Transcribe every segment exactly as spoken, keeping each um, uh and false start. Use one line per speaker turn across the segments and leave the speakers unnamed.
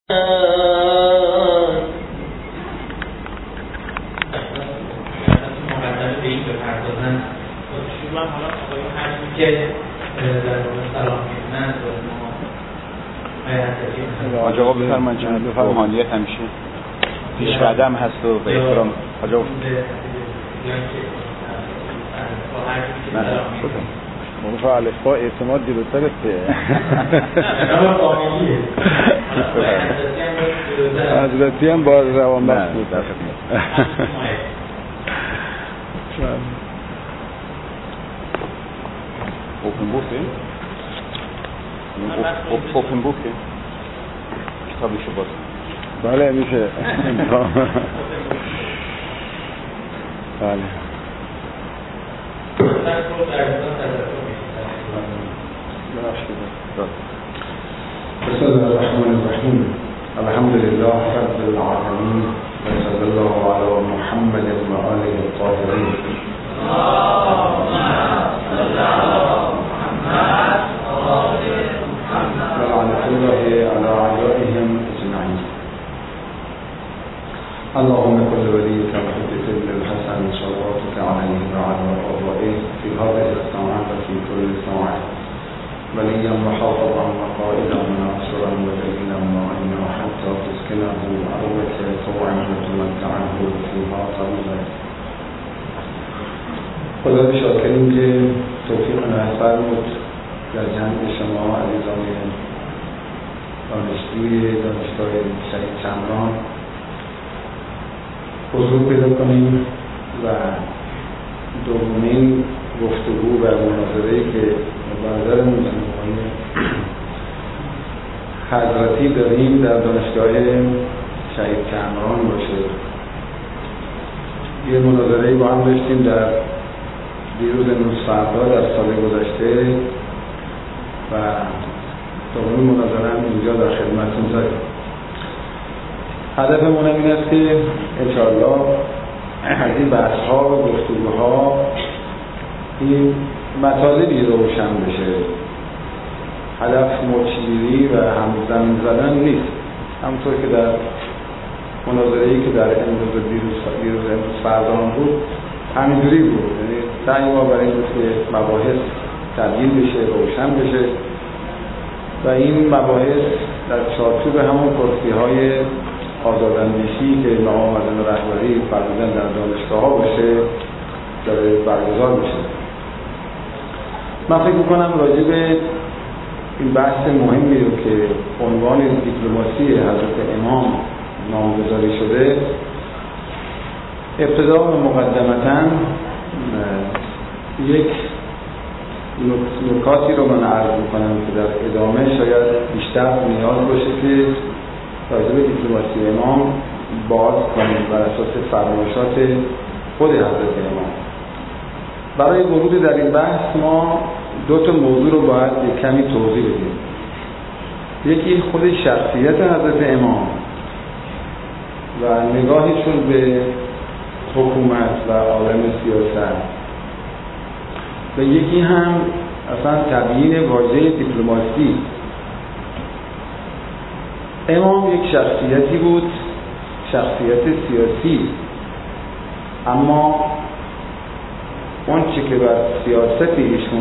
حاج آقا بفرمایید جناب روحانیت همیشه پیش قدم هست و به احترام حاج آقا موقف الفبا اعتماد دیروترسته حضرتی هم با روان بخش بود اوپن بوکه اوپن بوکه کتابیشو باز بله میشه بله
بسم الله الرحمن الرحیم الحمد لله رب العالمین و صلی الله علی محمد و آله الطاهرین ولعنة الله على أعدائهم أجمعين. اللهم كل وليك وحجة ابن الحسن صلواتك عليه وعلى آبائه في هذه الساعة وفي كل ساعة وليا وحافظا وقائدا وناصرا ودليلا معينا حتى تسكنه أرضك طوعا وتمتعه فيها طويلا. خدا شاکریم که توفیق عنایت فرمود در جمع شما عزیزان دانشجوی دانشگاه شهید چمران حضور پیدا کنیم و دومین گفتگو و مناظره‌ای که برادرمون جناب آقای حضرتی داریم در دانشگاه شهید چمران باشه. یه مناظره‌ای با هم داشتیم در دیروز امروز فردا در سال گذشته و دومین مناظره هم اینجا در خدمتتون داریم. هدفمون این است که انشاءالله از این بحث‌ها و گفتگوها این مطالبی روشن بشه. هدف مچگیری و همزمان زدن نیست. همونطور که در مناظره‌ای که در امروز و دیروز دیروز امروز فردا هم بود همینجوری بود. یعنی سعی ما برای اینکه که مباحث تبیین بشه، روشن بشه و این مباحث در چارچوب همون پرسی‌های آزاداندیشی که مقام معظم رهبری فرمودن در دانشگاه‌ها باشه داره برگزار میشه. من فکر می‌کنم راجع به این بحث مهمی رو که عنوان دیپلماسی حضرت امام نامگذاری شده، ابتدا و مقدمتاً یک نکاتی رو من عرض میکنم که در ادامه شاید بیشتر نیاز باشه که راجع به دیپلماسی امام باز کنیم بر اساس فرمایشات خود حضرت امام. برای ورود در این بحث ما دو تا موضوع رو باید یک کمی توضیح بدیم. یکی خود شخصیت حضرت امام و نگاهشون به حکومت و عالم سیاست و یکی هم اصلا تبیین واژه دیپلماسی. امام یک شخصیتی بود، شخصیت سیاسی، اما اون چی که بر سیاست ایشون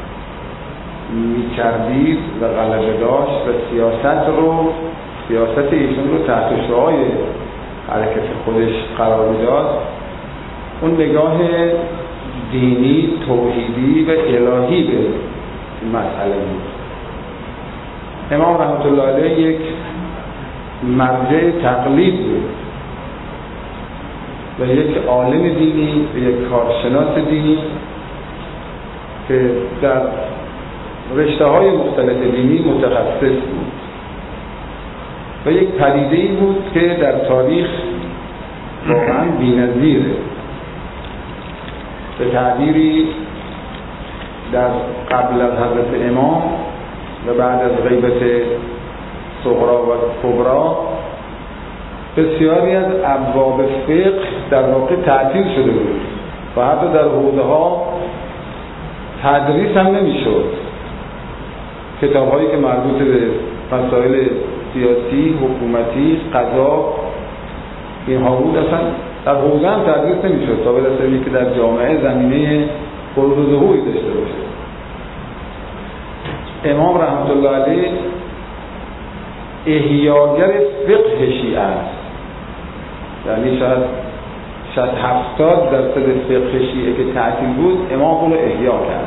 می‌کردید و غلبه داشت و سیاست رو سیاست ایشون رو تحت شعاع حرکت خودش قرار میداد، اون نگاه دینی، توحیدی و الهی به این مسئله بود. امام رحمت الله علیه یک مرجع تقلید بود و یک عالم دینی و یک کارشناس دینی که در رشته‌های مختلف دینی متخصص بود و یک پدیده‌ای بود که در تاریخ واقعاً بی‌نظیره. به تعبیری در قبل از حضرت امام و بعد از غیبت صغرا و کبرا بسیاری از ابواب فقه در واقع تعطیل شده بود و حتی در حوزه ها تدریس هم نمی شد. کتاب هایی که مربوط به مسائل سیاسی، حکومتی، قضا، اینها بود. اصلا در حوزه هم تدریس نمیشد تا برسه به که در جامعه زمینه بروز و ظهوری داشته باشه. امام رحمت الله علیه احیاگر فقه شیعه است، یعنی شاید شاید هفتاد درصد فقه شیعه که تعطیل بود امام اون رو احیا کرد.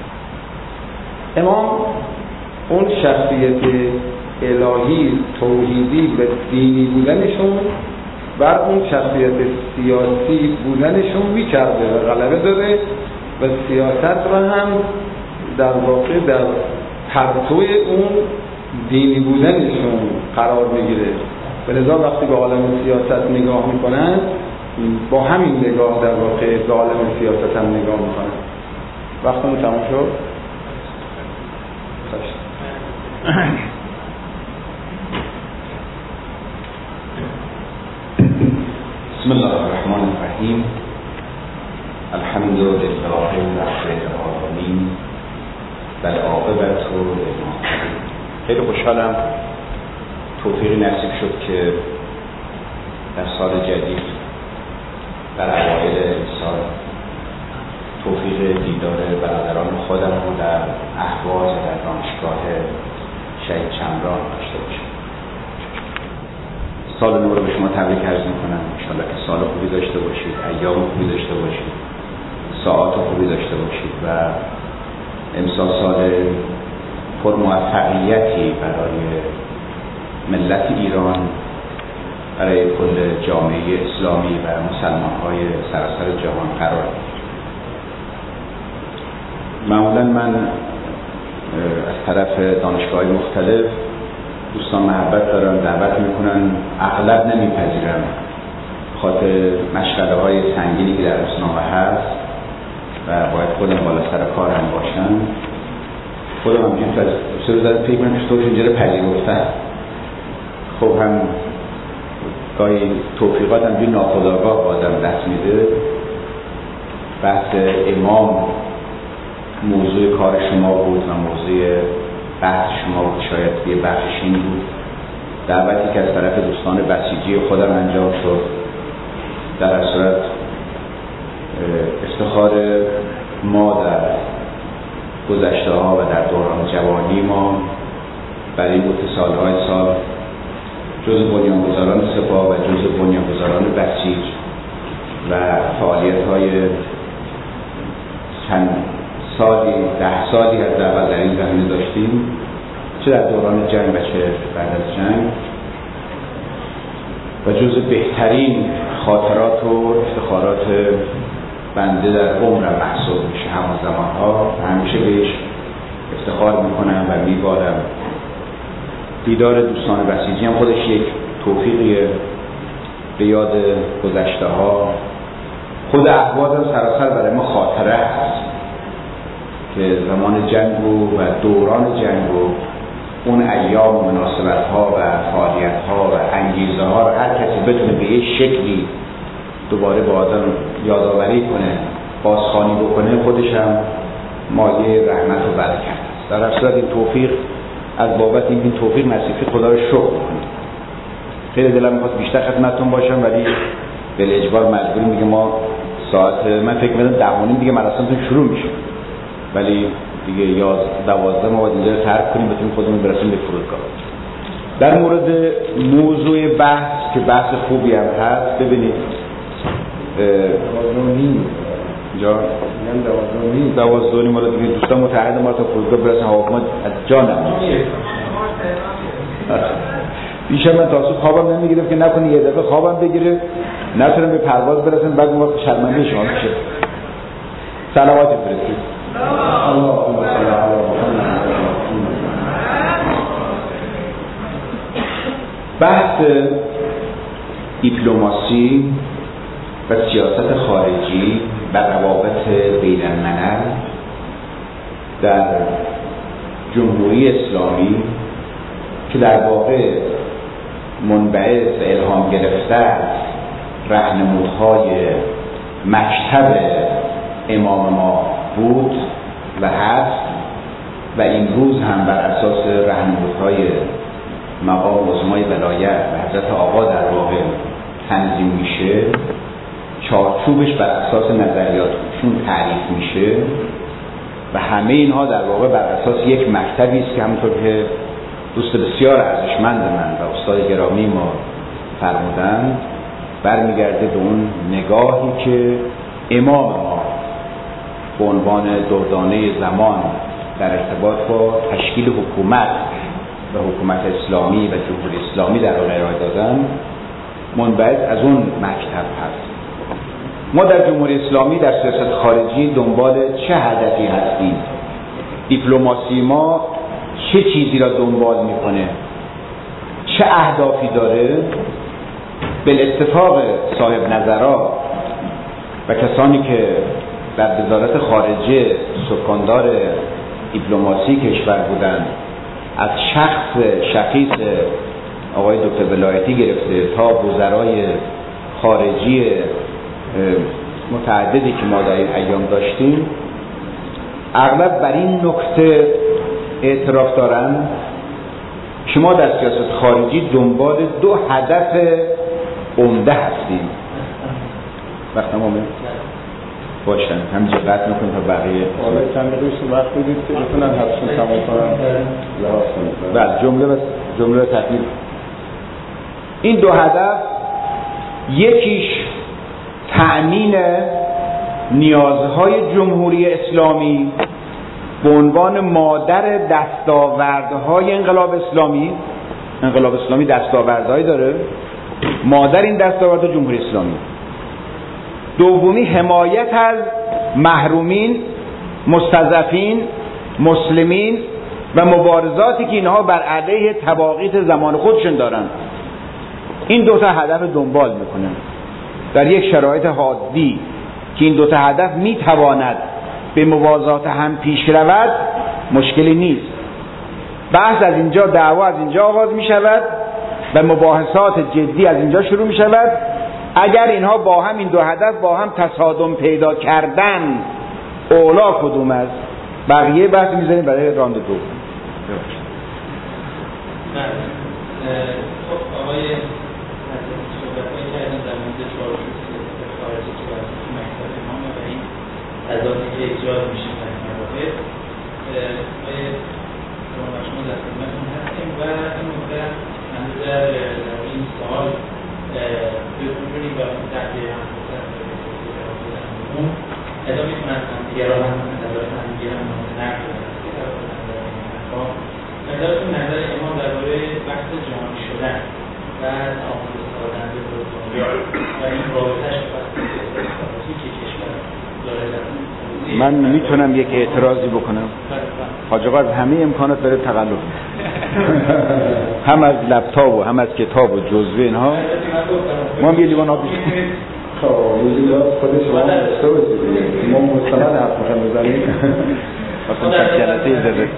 امام اون شخصیت الهی توحیدی و دینی بودنشون بر اون شخصیت سیاسی بودنشون میچرده و غلبه داره و سیاست رو هم در واقع در پرتوی اون دینی بودنشون قرار میگیره. ولذا وقتی به عالم سیاست نگاه میکنن با همین نگاه در واقع به عالم سیاست هم نگاه میکنن. وقتمون تمام شد.
بسم الله الرحمن الرحیم. الحمد لله رب العالمین و العاقبة للمتقین. خیلی خوشحالم توفیقی نصیب شد که در سال جدید در اوایل سال توفیق دیدار برادران خودم رو در اهواز در دانشگاه شهید چمران داشته باشم. سال نو رو به شما تبریک عرض میکنم. انشاءالله که سال خوبی داشته باشید، ایام خوبی داشته باشید، ساعات خوبی داشته باشید و امسال سال پر موفقیتی برای ملت ایران، برای کل جامعه اسلامی و مسلمان‌های سراسر جهان قرار گرفت. معمولا من از طرف دانشگاه‌های مختلف دوستان محبت دارن، دعوت میکنن، اغلب نمیپذیرم خاطر مشغله‌های سنگینی که در روزنامه هست و باید خودم بالا سر کارم باشم. خودم هم اینجا از سه روز از فکر من چطور اینجا رو پذیرفتم. خب هم گاهی توفیقات هم بی ناخودآگاه با آدم دست میده. بحث امام موضوع کار شما بود و موضوع بحث شما بود، شاید یه بخشش این بود. دعوتی که از طرف دوستان بسیجی خودم انجام شد، در هر صورت افتخار ما در گذشته ها و در دوران جوانی ما برای این بود که سالهای سال جز بنیانگذاران سپاه و جز بنیانگذاران بسیج و فعالیت های چند سالی، ده سالی از اول در این زمینه داشتیم، چه در دوران جنگ و چه بعد از جنگ، و جز بهترین خاطرات و افتخارات بنده در عمرم محسوب میشه. همون زمانها همیشه بهش افتخار میکنم و میبارم. دیدار دوستان بسیجی هم خودش یک توفیقیه به یاد گذشته ها. خود اهواز هم سراسر برای ما خاطره هست که زمان جنگ و دوران جنگ و اون ایام و مناسبت ها و فعالیت ها و انگیزه ها رو هر کسی بتونه به یک شکلی دوباره با آدم یادآوری کنه، بازخوانی بکنه، خودش هم مایه رحمت و برکت است. در هر صورت این توفیق از بابت این این توفیق نصیب خدا رو شکر کنید. خیلی دلم می‌خواست بیشتر خدمتتون باشم ولی به اجبار مجبوریم دیگه. ما ساعت من فکر می‌کردم ده و نیم دیگه مراسمتون شروع میشه، ولی دیگه یازده دوازده ما باید اینجا رو ترک کنیم بتونیم خودمون برسیم به فرودگاه. در مورد موضوع بحث که بحث خوبی هم هست، ببینید جان دوازده و نیم ما دیگه دوستان متعهد ما تا فرودگاه برسن هواپیما از جا نمیشه. بیشتر من تا صبح خوابم نمیگیرم که نکنه یه دفعه خوابم بگیره نتونم به پرواز برسن بعد اون وقت شرمنده شما میشه. صلوات بفرستید. اللهم صل علی محمد. بحث دیپلماسی و سیاست خارجی و روابط بین الملل در جمهوری اسلامی که در واقع منبعث و الهام گرفته از راهنمودهای مکتب امام ما بود و هست و این روز هم بر اساس راهنمودهای مقام عظمای ولایت و حضرت آقا در واقع تنظیم میشه، چارچوبش بر اساس نظریاتشون تعریف میشه و همه اینها در واقع بر اساس یک مکتبی است که همونطور که دوست بسیار ارزشمند من و استاد گرامی ما فرمودند برمیگرده به اون نگاهی که امام ما به عنوان دردانه زمان در ارتباط با تشکیل حکومت و حکومت اسلامی و جمهوری اسلامی در اون ارائه دادن منبعث از اون مکتب هست. ما در جمهوری اسلامی در سیاست خارجی دنبال چه هدفی هستیم؟ دیپلماسی ما چه چیزی را دنبال میکنه؟ چه اهدافی داره؟ بالاتفاق صاحب نظرها و کسانی که در وزارت خارجه سکاندار دیپلماسی کشور بودند، از شخص شخیص آقای دکتر ولایتی گرفته تا وزرای خارجی متعددی که ما در این ایام داشتیم، اغلب بر این نکته اعتراف دارند که ما در سیاست خارجی دنبال دو هدف عمده هستیم. وقت تمامه؟ باشن همینجا قطع میکنیم تا بقیه
آره چند روشون وقت بودید که بتونن حدشون تمام کنن لحاظ کنید.
بله جمله بس جمله تکمیل. این دو هدف یکیش تأمین نیازهای جمهوری اسلامی به عنوان مادر دستاوردهای انقلاب اسلامی. انقلاب اسلامی دستاوردهایی داره، مادر این دستاوردها جمهوری اسلامی. دومی حمایت از محرومین، مستضعفین، مسلمین و مبارزاتی که اینها بر علیه طواغیت زمان خودشون دارن. این دو تا هدف دنبال میکنن. در یک شرایط حادی که این دو تا هدف میتواند به موازات هم پیش رود مشکلی نیست. بحث از اینجا، دعوا از اینجا آغاز می شود و مباحثات جدی از اینجا شروع می شود. اگر اینها با هم این دو هدف با هم تصادم پیدا کردن، اولا کدوم است؟ بقیه بحث می‌ذاریم برای راند دو.
خب آقای صحبت‌هایی کردن در مورد چارچوب سیاست خارجی که از مکتب امام و این تضادی که ایجاد میشه در این مواقع، آقای شما در خدمتتون هستیم و این نکته هنوز در این سال بکنید و تحت هم ادامه می‌کنند همدیگران هم نظرات همدیگران هم نقد کنند. نظرتون نظر امام درباره بحث جهانی شدن و تعامل سازنده با دنیا و این رابطه‌اش با سیاسی که کشور داره.
من میتونم یک اعتراضی بکنم؟ حاج آقا از همه امکانات داره تقلب هم از لپتاپ و هم از کتاب و جزوه اینها. ما هم یه لیوان آب بشیم
خب یه لیوان خود شما داشته باشید دیگه. ما مستند حرف می‌خوایم بزنیم
اصلا تا جلسه زده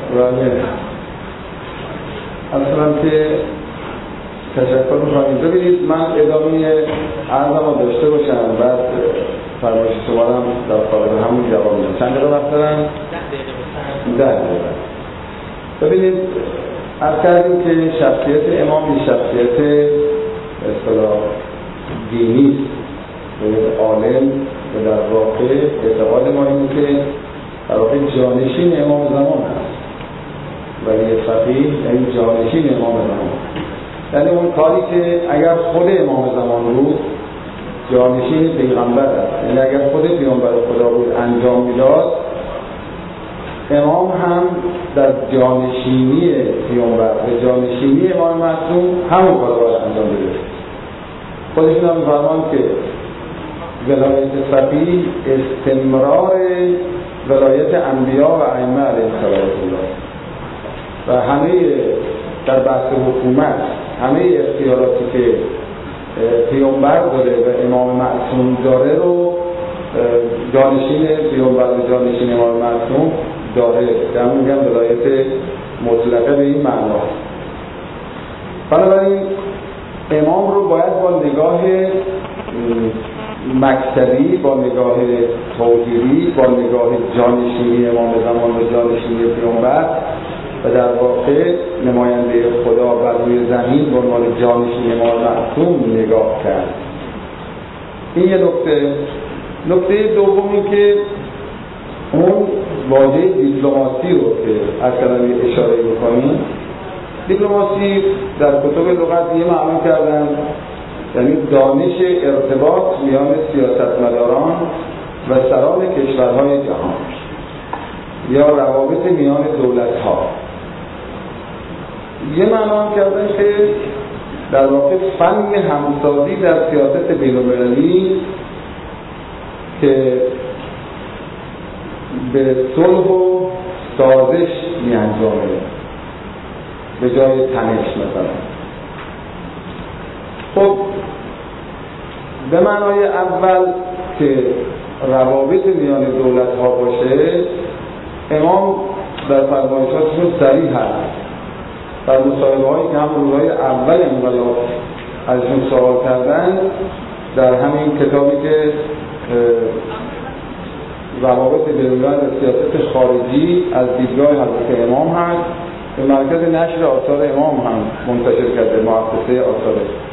اصلا که تشکر می‌خوایم. ببینید من ادامه عرضم رو داشته باشم، بعد فرمایش شما هم در قابل همون جواب میدم. چند دقیقه وقت دارم؟ ده دقیقه. ببینید عرض کردیم که شخصیت امام این شخصیت اصطلاح دینی است و عالم و در واقع اعتقاد ما اینه که در واقع جانشین امام زمان هست. ولی فقیه یعنی جانشین امام زمان، یعنی اون کاری که اگر خود امام زمان بود جانشین پیغمبر است، یعنی اگر خود پیغمبر خدا بود انجام میداد، امام هم در جانشینی پیغمبر و جانشینی امام معصوم همون کار باید انجام بده. خودشون هم می‌فرمان که ولایت فقیه استمرار ولایت انبیا و ائمه علیهم السلام و همه در بحث حکومت همه اختیاراتی که پیامبر داره و امام معصوم داره رو جانشین پیامبر و جانشین امام معصوم داره. در میگم ولایت مطلقه به این معنا. بنابراین امام رو باید با نگاه مکتبی، با نگاه توحیدی، با نگاه جانشینی امام زمان و جانشینی پیامبر و در واقع نماینده خدا بر روی زمین به عنوان جانشین امام معصوم نگاه کرد. این یه نکته. نکته دومی که اون واژه دیپلماسی رو که از کلمه اشاره می‌کنیم، دیپلماسی در کتب لغت یه معنی کردن یعنی دانش ارتباط میان سیاستمداران و سران کشورهای جهان یا روابط میان دولت‌ها. یه معنی کردن که در واقع فن همسازی در سیاست بین‌المللی که به صلح و سازش می‌انجامه به جای تنش مثلا. خب به معنای اول که روابط میان دولت‌ها باشه، امام در فرمایشاتشون صریح هست. در مصاحبه‌هایی که هم روزهای اول انقلاب ازشون سوال کردن، در همین کتابی که روابط بین‌الملل و سیاست خارجی از دیدگاه حضرت امام هست، به مرکز نشر آثار امام هم منتشر کرده، مؤسسه آثار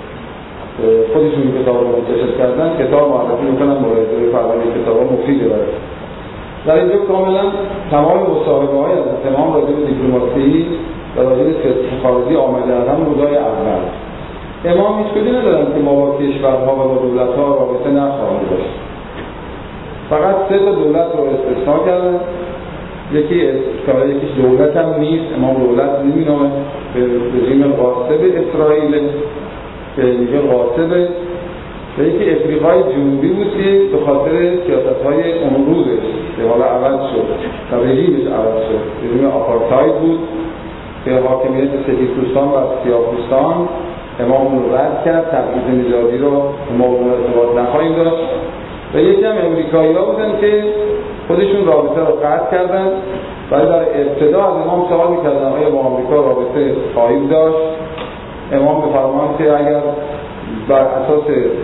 خودشون این کتاب رو منتشر کردن. کتاب معرفی میکنن مراجعه فرمانی کتاب مفیده برای در اینجا کاملا تمام مصاحبه های از امام راجع به دیپلماسی و راجع به سیاست خارجی آمده هم روزهای اول. امام هیچ کدی ندارن که ما با کشورها و با دولت‌ها رابطه نخواهیم داشت. فقط سه تا دولت رو استثنا کردن. یکی کاره یکیش دولت هم نیست، امام دولت نمی‌نامه، به رژیم غاصب اسرائیل که میگه غاصبه، و یکی افریقای جنوبی بود که به خاطر سیاست‌های امروزش که حالا عوض شد و رژیمش عوض شد، رژیم آپارتاید بود که حاکمیت سفیدپوستان و سیاه‌پوستان. امام اون رو رد کرد، تبعیض نژادی رو ما اون ارتباط نخواهیم داشت. و یکی هم امریکایی‌ها بودن که خودشون رابطه رو قطع کردن، ولی در ابتدا از امام سوال می‌کردن آیا با آمریکا رابطه خواهید داشت؟ امام بفرمایند که اگر بر اساس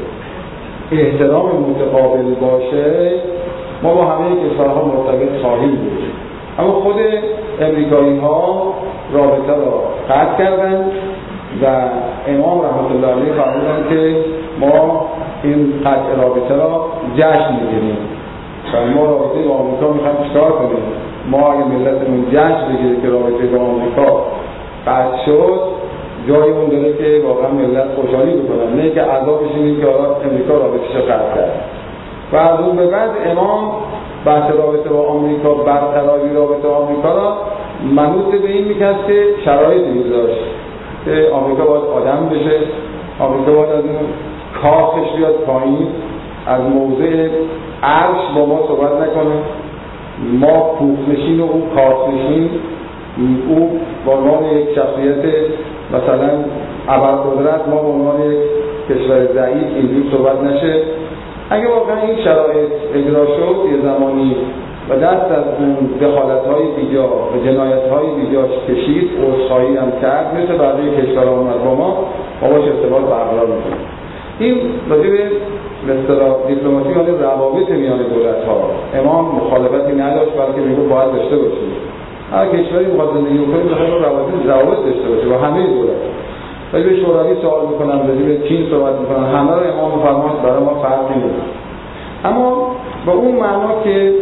احترام متقابل باشه ما با همه کشورها مرتبط خواهیم بود. اما خود امریکایی‌ها رابطه رو قطع کردن و امام رحمت الله علیه فرمودن که ما این قطع رابطه را جشن می‌گیریم و ما رابطه با آمریکا می‌خوایم چیکار کنیم. ما اگه ملتمون جشن بگیره که رابطه با آمریکا قطع شد، جای اون داره که واقعا ملت خوشحالی بکنن، نه که عذابش اینه که امریکا رابطه‌شو قطع کرد. و از اون به بعد امام بحث رابطه با آمریکا، برقراری رابطه با آمریکا را منوط به این می‌کرد که شرایطی داشت که آمریکا باید آدم بشه، آمریکا باید از اون کاخش بیاد پایین، از موضع عرش با ما صحبت نکنه، ما کوفنشین و اون کاخنشین، او با عنوان یک شخصیت مثلا ابرقدرت، ما به عنوان یک کشور ضعیف اینجور صحبت نشه. اگه واقعا این شرایط اجرا شد یه زمانی و دست از اون دخالت‌های بیجا و جنایت‌های بیجاش کشید، عذرخواهی هم کرد، مثل بقیه کشورها اومد با ما ما باش ارتباط برقرار می‌کنیم. این راجع به اصطلاح دیپلماسی یعنی روابط میان دولت‌ها امام مخالفتی نداشت، بلکه میگه باید داشته باشیم. هر کشوری می‌خواد زندگی کنه بخواد روابط روابط داشته باشه با همه دولت‌ها. ولی به شوروی سوال می‌کنم، راجع به چین صحبت می‌کنم، همه رو امام می‌فرماید برای ما فرقی نداره. اما با اون معنا که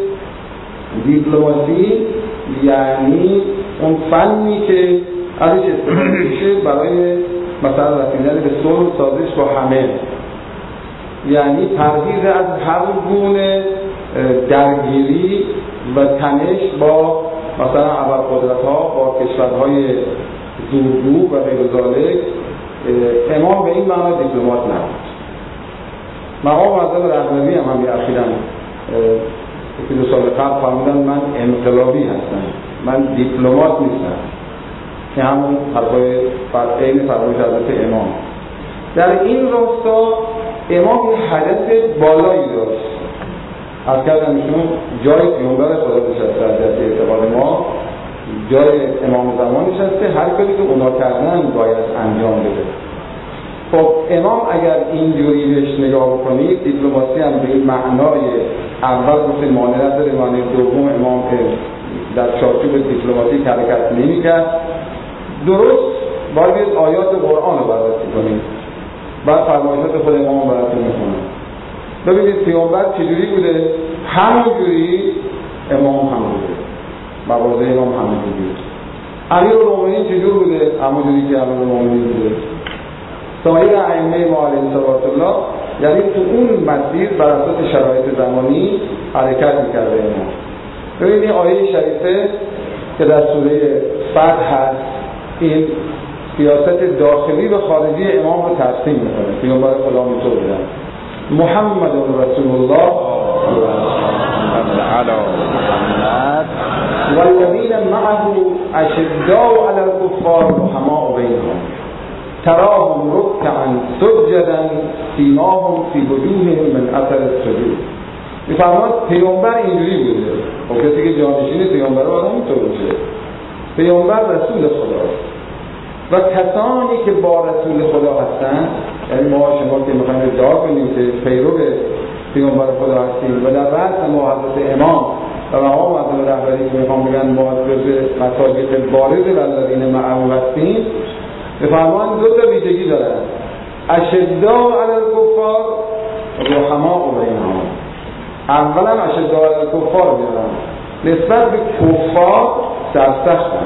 دیپلماسی یعنی اون فنی که ازش استفاده میشه برای مثلا رسیدن به صلح و سازش با همه، یعنی پرهیز از هر گونه درگیری و تنش با مثلا ابرقدرت‌ها، با کشورهای دوردو و غیر ذالک. امام به این معنا دیپلمات نبود. مقام حضرت رهنوی هم همین اخیراً که دو سال قبل فرمودن من انقلابی هستم، من دیپلمات نیستم، که همون حرفای فرعین فرمایش حضرت امام. در این راستا امام یه هدف بالایی داشت. از کردن ایشون جای پیامبر خدا نشسته، از اعتقاد ما جای امام زمان نشسته، هر کاری که اونا کردن باید انجام بده. خب امام اگر اینجوری بهش نگاه بکنید، دیپلماسی هم به این معنای اول گفته مانع نداره، معنی دوم امام که در چارچوب دیپلماتیک حرکت نمی‌کرد. درست باید آیات قرآن رو بررسی کنیم، بعد فرمایشات خود امام براتون می‌خونم. ببینید پیامبر چجوری بوده؟ همون جوری امام هم بوده، مواضع امام همون جوری. امیرالمومنین چجور بوده؟ همون جوری که امیرالمومنین بوده. سایر ائمه ما علیهم الله، یعنی تو اون مسیر بر اساس شرایط زمانی حرکت می‌کرده امام. ببینید آیه شریفه که در سوره فتح هست، این سیاست داخلی و خارجی امام رو ترسیم می‌کنه. پیامبر خدا اینطور بودن: محمد رسول الله
علی محمد
والذین معه اشداء علی الکفار رحماء بینهم تراهم رکعا سجدا سیماهم فی وجوههم من اثر السجود. می‌فرماد پیامبر اینجوری بوده. خب کسی که جانشین پیامبر باید همینطور باشه. پیامبر رسول خداست و کسانی که با رسول خدا هستند، یعنی ما شما که میخوایم ادعا کنیم که پیرو پیامبر خدا هستیم و در رأس ما حضرت امام و مقام معظم رهبری که میخوام بگن ما جزء مصادیق بارز والذین معه هستیم، بفرمان دو تا ویژگی دارن: اشداء علی الکفار رحماء بینهم. اولا اشداء علی الکفار میارن، نسبت به کفار سرسختن،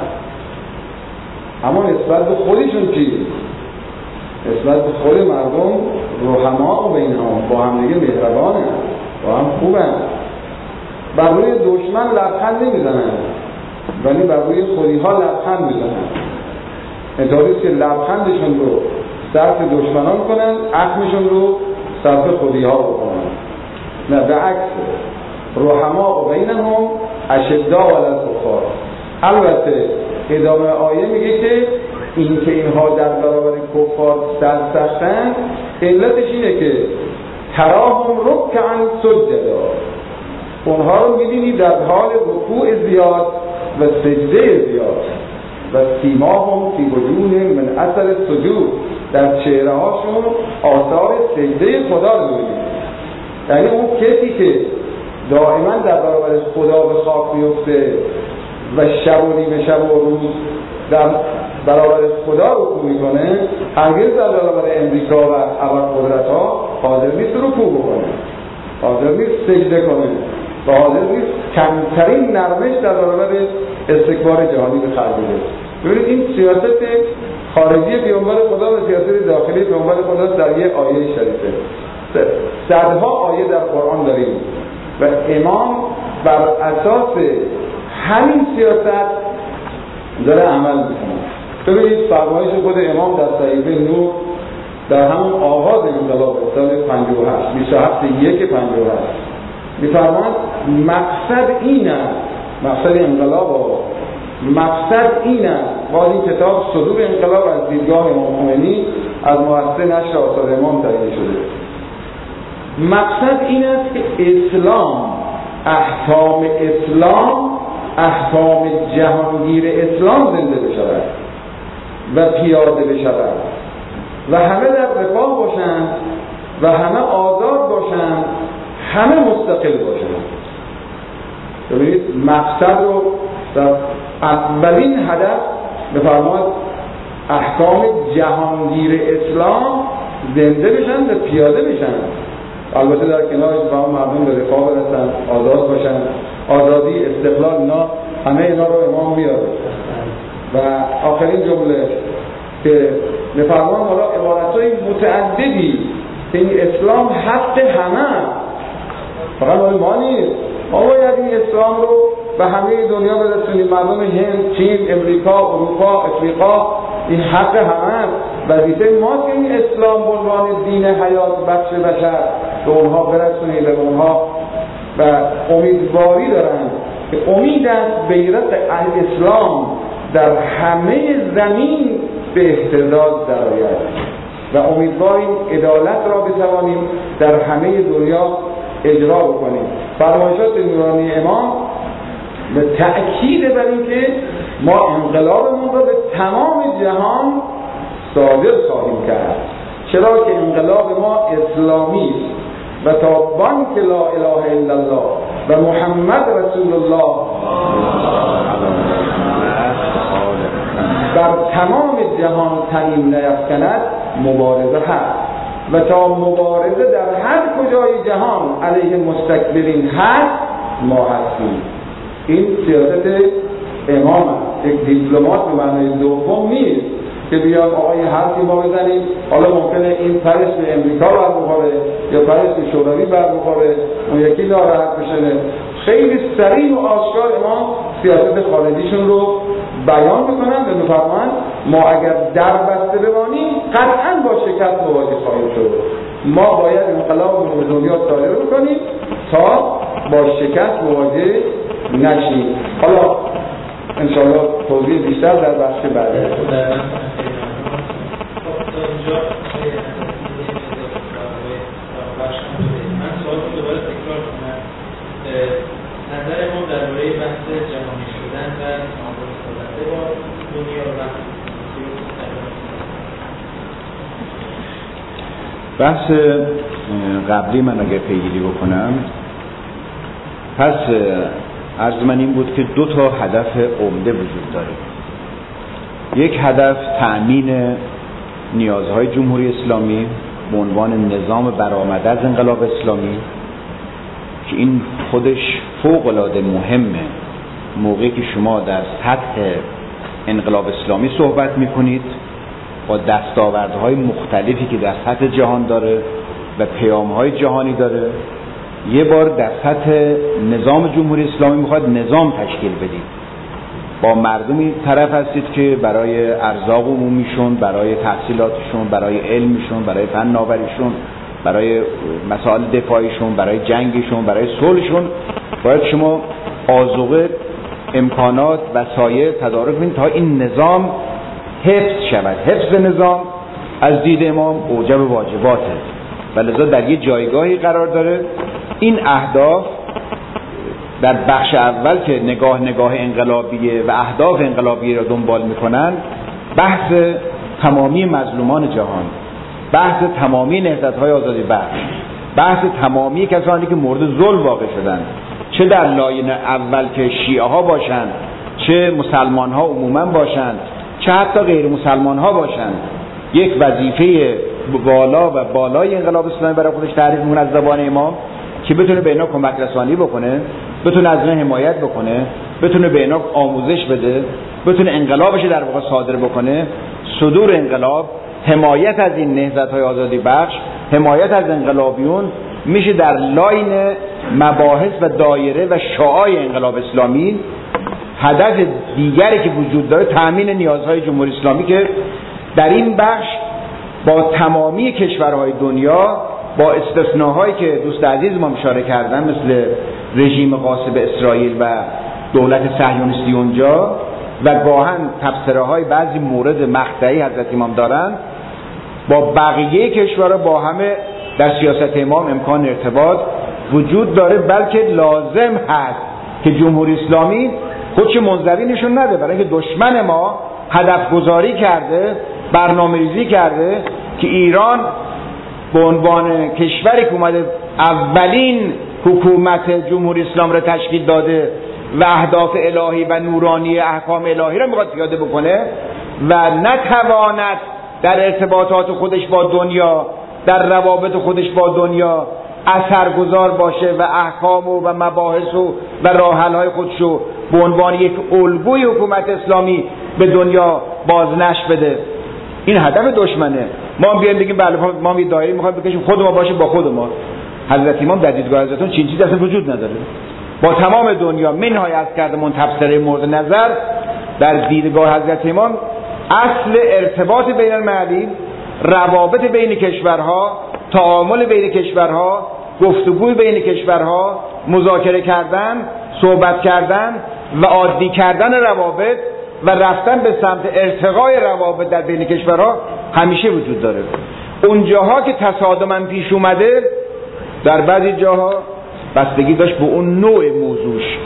اما نسبت به خودشون چی؟ نسبت به خود مردم رحماء بینهم، با هم دیگه مهربانن، با هم خوبن. بر روی دشمن لبخند نمیزنن ولی بر روی خودی ها لبخند میزنن. انطوریست که لبخندشون رو صرف دشمنان کنن، اخمشون رو صرف خودی ها بکنن. نه به عکس، رحماء بینهم اشداء علی الکفار. البته ادامه آیه میگه که این که اینها در برابر کفار سرسختن، علتش اینه که تراهم رکعا سجدا، اونها رو می‌بینی در حال رکوع زیاد و سجده زیاد، و سیماهم فی وجوههم من اثر السجود، در چهره هاشون آثار سجده خدا رو می‌بینی. یعنی اون کسی که دائما در برابر خدا به خاک میفته و شب و نیمه شب و روز در برابر خدا رکوع میکنه، هرگز در برابر امریکا و ابرقدرت‌ها حاضر نیست رکوع بکنه، حاضر نیست سجده کنه و حاضر نیست کمترین نرمش در برابر استکبار جهانی به خرج بده. ببینید این سیاست خارجی پیامبر خدا و سیاست داخلی پیامبر خدا در یک آیه شریفه. صدها آیه در قرآن داریم و امام بر اساس همین سیاست داره عمل میکنه. ببینید فرمایش خود امام در صحیفه نور در همون آغاز انقلاب سال پنجاه و هشت بیست و هفت یک پنجاه و هشت میفرماند مقصد این است، مقصد انقلاب و مقصد این است. باز این کتاب صدور انقلاب از دیدگاه امام خمینی از مؤسسه نشر آثار امام تهیه شده. مقصد این است که اسلام، احکام اسلام، احکام جهانگیر اسلام زنده بشود و پیاده بشود و همه در رفاه باشند و همه آزاد باشند، همه مستقل باشند. ببینید مقصد رو در اولین هدف بفرماد احکام جهانگیر اسلام زنده بشن و پیاده بشن. البته در کنارش با مردم به رفاه برسن، آزاد باشن، آزادی، استقلال، اینا همه اینا رو امام میاره. و آخرین جمله که میفرمان حالا عبارت‌های متعددی که این اسلام حق همه، فقط مال ما نیست. ما باید این اسلام رو به همه دنیا برسونیم. مردم هند، چین، امریکا، اروپا، افریقا، این حق همه. وظیفه ماست که این اسلام به عنوان دین حیات بخش بشر به اونها برسونیم، به اونها و امیدواری دارن که امید است بیرق اسلام در همه زمین به اهتزاز درآید و امیدواریم عدالت را بتوانیم در همه دنیا اجرا بکنیم. فرمایشات نورانی امام به تأکید بر این که ما انقلابمون را به تمام جهان صادر خواهیم کرد، چرا که انقلاب ما اسلامی است و تا بانک لا اله الا الله و محمد رسول الله بر تمام جهان تمیم نیفکند مبارزه هست و تا مبارزه در هر کجای جهان علیه مستکبرین هست ما هستیم. این سیاست امام است. یک دیپلمات به معنای دوم نیست که بیان آقای حرفی ما بزنیم، حالا ممکنه این پرش به امریکا برمیخوره یا پرش به شوروی برمیخوره، اون یکی ناراحت بشه. خیلی صریح و آشکار امام سیاست خارجیشون رو بیان میکنن و میفرمایند ما اگر در بسته بمانیم قطعا با شکست مواجه خواهیم شد. ما باید انقلاب رو به دنیا صادر بکنیم تا با شکست مواجه نشیم. حالا انشاءالله توضیح بیشتر در بخش بعدی.
من سوال رو دوباره تکرار کنم. نظر ما درباره بحث جهانی شدن و تعامل سازنده با دنیا و
بحث قبلی من اگر پیگیری بکنم، پس عرض من این بود که دو تا هدف عمده وجود داره. یک هدف تأمین نیازهای جمهوری اسلامی به عنوان نظام برآمده از انقلاب اسلامی که این خودش فوق‌العاده مهمه موقعی که شما در سطح انقلاب اسلامی صحبت میکنید با دستاوردهای مختلفی که در سطح جهان داره و پیامهای جهانی داره. یه بار در سطح نظام جمهوری اسلامی میخواد نظام تشکیل بدید، با مردمی طرف هستید که برای ارزاق عمومیشون، برای تحصیلاتشون، برای علمشون، برای فناوریشون، برای مسائل دفاعیشون، برای جنگشون، برای صلحشون باید شما آذوقه، امکانات، وسایل تدارک کنید تا این نظام حفظ شود. حفظ نظام از دید امام اوجب واجباته و لذا در یه جایگاهی قرار داره. این اهداف در بخش اول که نگاه نگاه انقلابیه و اهداف انقلابیه را دنبال میکنن، بحث تمامی مظلومان جهان، بحث تمامی نهضت‌های آزادی بخش، بحث تمامی کسانی که مورد ظلم واقع شدن، چه در لاین اول که شیعه ها باشند، چه مسلمان ها عموما باشند، چه حتی غیر مسلمان ها باشند. یک وظیفه بالا و بالای انقلاب اسلامی برای خودش تعریف می‌کنه از زبان امام که بتونه به اینا کمک رسانی بکنه، بتونه از اینا حمایت بکنه، بتونه به اینا آموزش بده، بتونه انقلابش در واقع صادر بکنه. صدور انقلاب، حمایت از این نهضت‌های آزادی بخش، حمایت از انقلابیون میشه در لاین مباحث و دایره و شعاع انقلاب اسلامی. هدف دیگری که وجود داره تأمین نیازهای جمهوری اسلامی که در این بخش با تمامی کشورهای دنیا با استثناهایی که دوست عزیز ما اشاره کردن مثل رژیم غاصب اسرائیل و دولت صهیونیستی اونجا و گاهن تبصره‌های بعضی مورد مقطعی حضرت امام دارن، با بقیه کشورها با همه در سیاست امام امکان ارتباط وجود داره، بلکه لازم هست که جمهوری اسلامی خودش منزوی نشون نده، برای اینکه دشمن ما هدف گذاری کرده، برنامه ریزی کرده که ایران به عنوان کشوری که اومده اولین حکومت جمهوری اسلام را تشکیل داده و اهداف الهی و نورانی احکام الهی را میخواد پیاده بکنه و نتواند در ارتباطات خودش با دنیا، در روابط خودش با دنیا اثرگذار باشه و احکام و مباحث و, و راه‌حل‌های خودش رو به عنوان یک الگوی حکومت اسلامی به دنیا بازنش بده. این هدف دشمنه. ما بیایم بگیم بله ما یه دایره می‌خوایم بکشیم خود ما باشه با خود ما. حضرت امام در دیدگاه حضرتون چین چیزی اصلا وجود نداره. با تمام دنیا منهای از کردمون تفسیر مورد نظر در دیدگاه حضرت امام اصل ارتباط بین المللی، روابط بین کشورها، تعامل بین کشورها، گفتگوی بین کشورها، مذاکره کردن، صحبت کردن و عادی کردن روابط و رفتن به سمت ارتقای روابط در بین کشورها همیشه وجود داره. اون جاها که تصادما پیش اومده در بعضی جاها بستگی داشت به اون نوع موضوعش.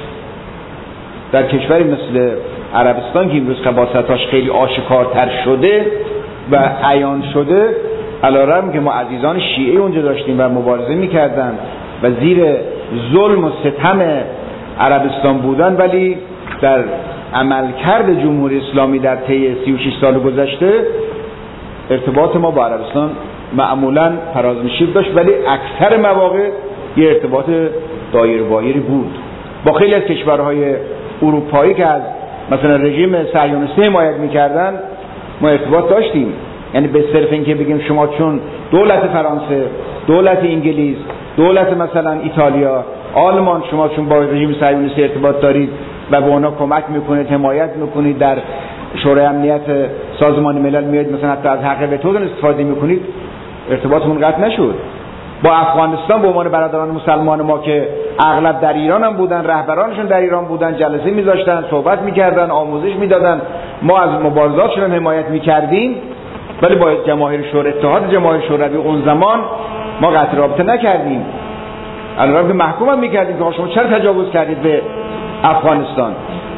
در کشوری مثل عربستان که امروز خباثتاش خیلی آشکارتر شده و عیان شده، علیرغم که ما عزیزان شیعه اونجا داشتیم و مبارزه میکردن و زیر ظلم و ستم عربستان بودن، ولی در
عملکرد جمهوری اسلامی در طی سی و شش سال گذشته ارتباط ما با عربستان معمولا فراز و نشیب داشت، ولی اکثر مواقع یه ارتباط دایر بایری بود. با خیلی از کشورهای اروپایی که از مثلا رژیم صهیونیستی حمایت می‌کردن ما ارتباط داشتیم. یعنی به صرف اینکه بگیم شما چون دولت فرانسه، دولت انگلیس، دولت مثلا ایتالیا، آلمان شما چون با رژیم صهیونیستی ارتباط دارید و به اونا کمک میکنید، حمایت میکنید، در شورای امنیت سازمان ملل میاد مثلا حتی از حق وتو استفاده میکنید، ارتباطمون قطع نشد. با افغانستان به عنوان برادران مسلمان ما که اغلب در ایران هم بودن، رهبرانشون در ایران بودن، جلسه میذاشتن، صحبت میکردن، آموزش میدادن، ما از مبارزاتشون حمایت میکردیم، ولی با جماهیر شورای اتحاد جماهیر شوروی اون زمان ما قطع رابطه نکردیم. الان که محکوم هم میکردیم که شما چرا تجاوز کردید به افغانستان.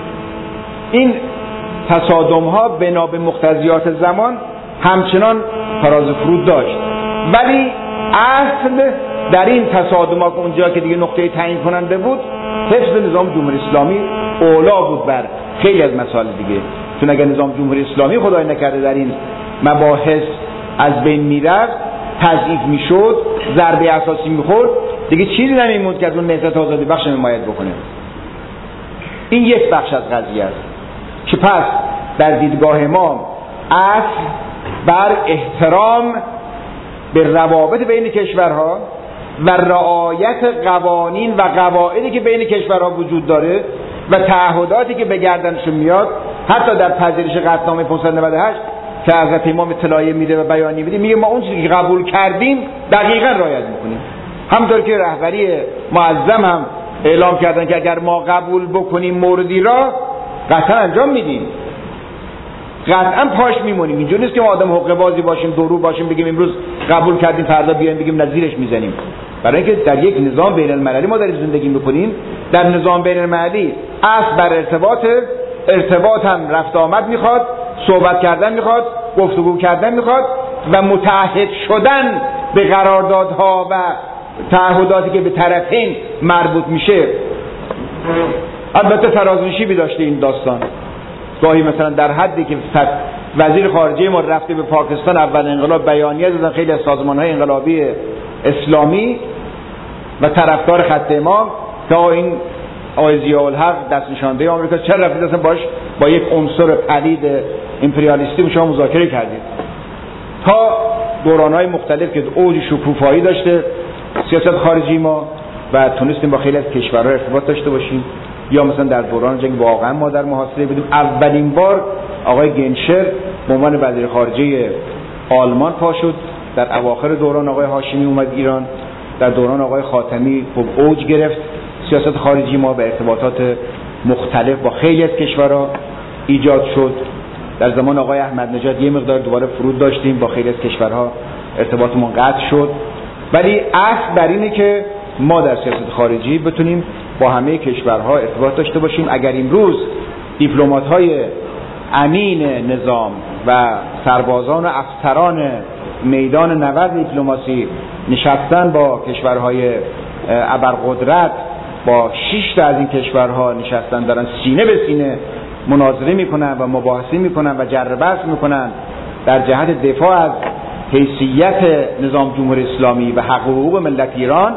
این تصادم ها بنا به مقتضیات زمان همچنان فراز و فرود داشت، ولی اصل در این تصادمات اونجا که دیگه نقطه تعیین کننده بود حفظ نظام جمهوری اسلامی اولا بود بر خیلی از مسائل دیگه. چون اگر نظام جمهوری اسلامی خدای نکرده در این مباحث از بین میرفت، تضعیف میشد، ضربه اساسی میخورد، دیگه چیزی نمیموند که از اون نهضت آزادی بخش حمایت بکنه. این یک بخش از قضیه است که پس در دیدگاه ما اصل بر احترام به روابط بین کشورها و رعایت قوانین و قواعدی که بین کشورها وجود داره و تعهداتی که به گردنشون میاد، حتی در پذیرش قطعنامه پانصد و نود و هشت که حضرت امام اطلاعیه میده و بیانیه میده، میگه ما اون چیزی که قبول کردیم دقیقاً رعایت میکنیم. همونطور که رهبری معظم هم اعلام کردن که اگر ما قبول بکنیم موردی را قطعا انجام میدیم، قطعا پاش میمونیم. اینجوری نیست که ما آدم حقه بازی باشیم، دورو باشیم، بگیم امروز قبول کردیم فردا بیایم بگیم نظیرش میزنیم. برای اینکه در یک نظام بین المللی ما داریم زندگی میکنیم، در نظام بین المللی اصل بر ارتباط، ارتباط هم رفت آمد میخواد، صحبت کردن میخواد، گفتگو کردن میخواد و متعهد شدن به قراردادها و تعهداتی که به طرفین مربوط میشه. البته فرازنشیبی داشته این داستان، گاهی مثلا در حدی که وزیر خارجه ما رفته به پاکستان اول انقلاب بیانیه دادن خیلی از سازمان‌های انقلابی اسلامی و طرفدار خط امام که این آقای ضیاءالحق دست نشانده آمریکا چرا رفتید اصلا باش با یک عنصر پلید امپریالیستی شما مذاکره کردید. تا دوران‌های مختلف که اوج شکوفایی داشته سیاست خارجی ما و تونستیم با خیلی از کشورها ارتباط داشته باشیم، یا مثلا در دوران جنگ واقعا ما در محاصره بودیم. اولین بار آقای گنشر به عنوان وزیر خارجه آلمان پا شد، در اواخر دوران آقای هاشمی اومد ایران، در دوران آقای خاتمی خب اوج گرفت سیاست خارجی ما و ارتباطات مختلف با خیلی از کشورها ایجاد شد. در زمان آقای احمد نژاد یه مقدار دوباره فرود داشتیم، با خیلی از کشورها ارتباطمون قطع شد، ولی اصل بر اینه که ما در سیاست خارجی بتونیم با همه کشورها ارتباط داشته باشیم. اگر امروز دیپلمات‌های امین نظام و سربازان و افسران میدان نبرد دیپلماسی نشستن با کشورهای ابرقدرت، با شش تا از این کشورها نشستن، دارن سینه به سینه مناظره میکنن و مباحثه میکنن و جر بحث میکنن در جهت دفاع از حیثیت نظام جمهوری اسلامی و حق و حقوق ملت ایران،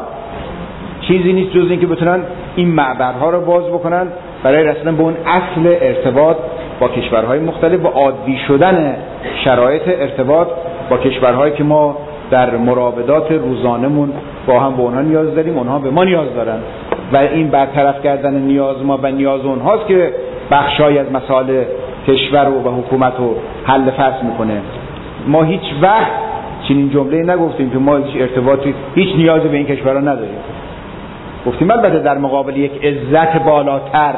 چیزی نیست جز این که بتونن این معبرها رو باز بکنن برای رسیدن به اون اصل ارتباط با کشورهای مختلف و عادی شدن شرایط ارتباط با کشورهایی که ما در مراودات روزانمون با هم به اونها نیاز داریم، اونها به ما نیاز دارن و این برطرف کردن نیاز ما و نیاز اونهاست که بخشای از مسائل کشور و حکومت رو حل فصل میکنه. ما هیچ وقت چنین جمله نگفتیم که ما هیچ ارتباطی، هیچ نیازی به این کشورها نداریم. گفتیم البته در مقابل یک عزت بالاتر،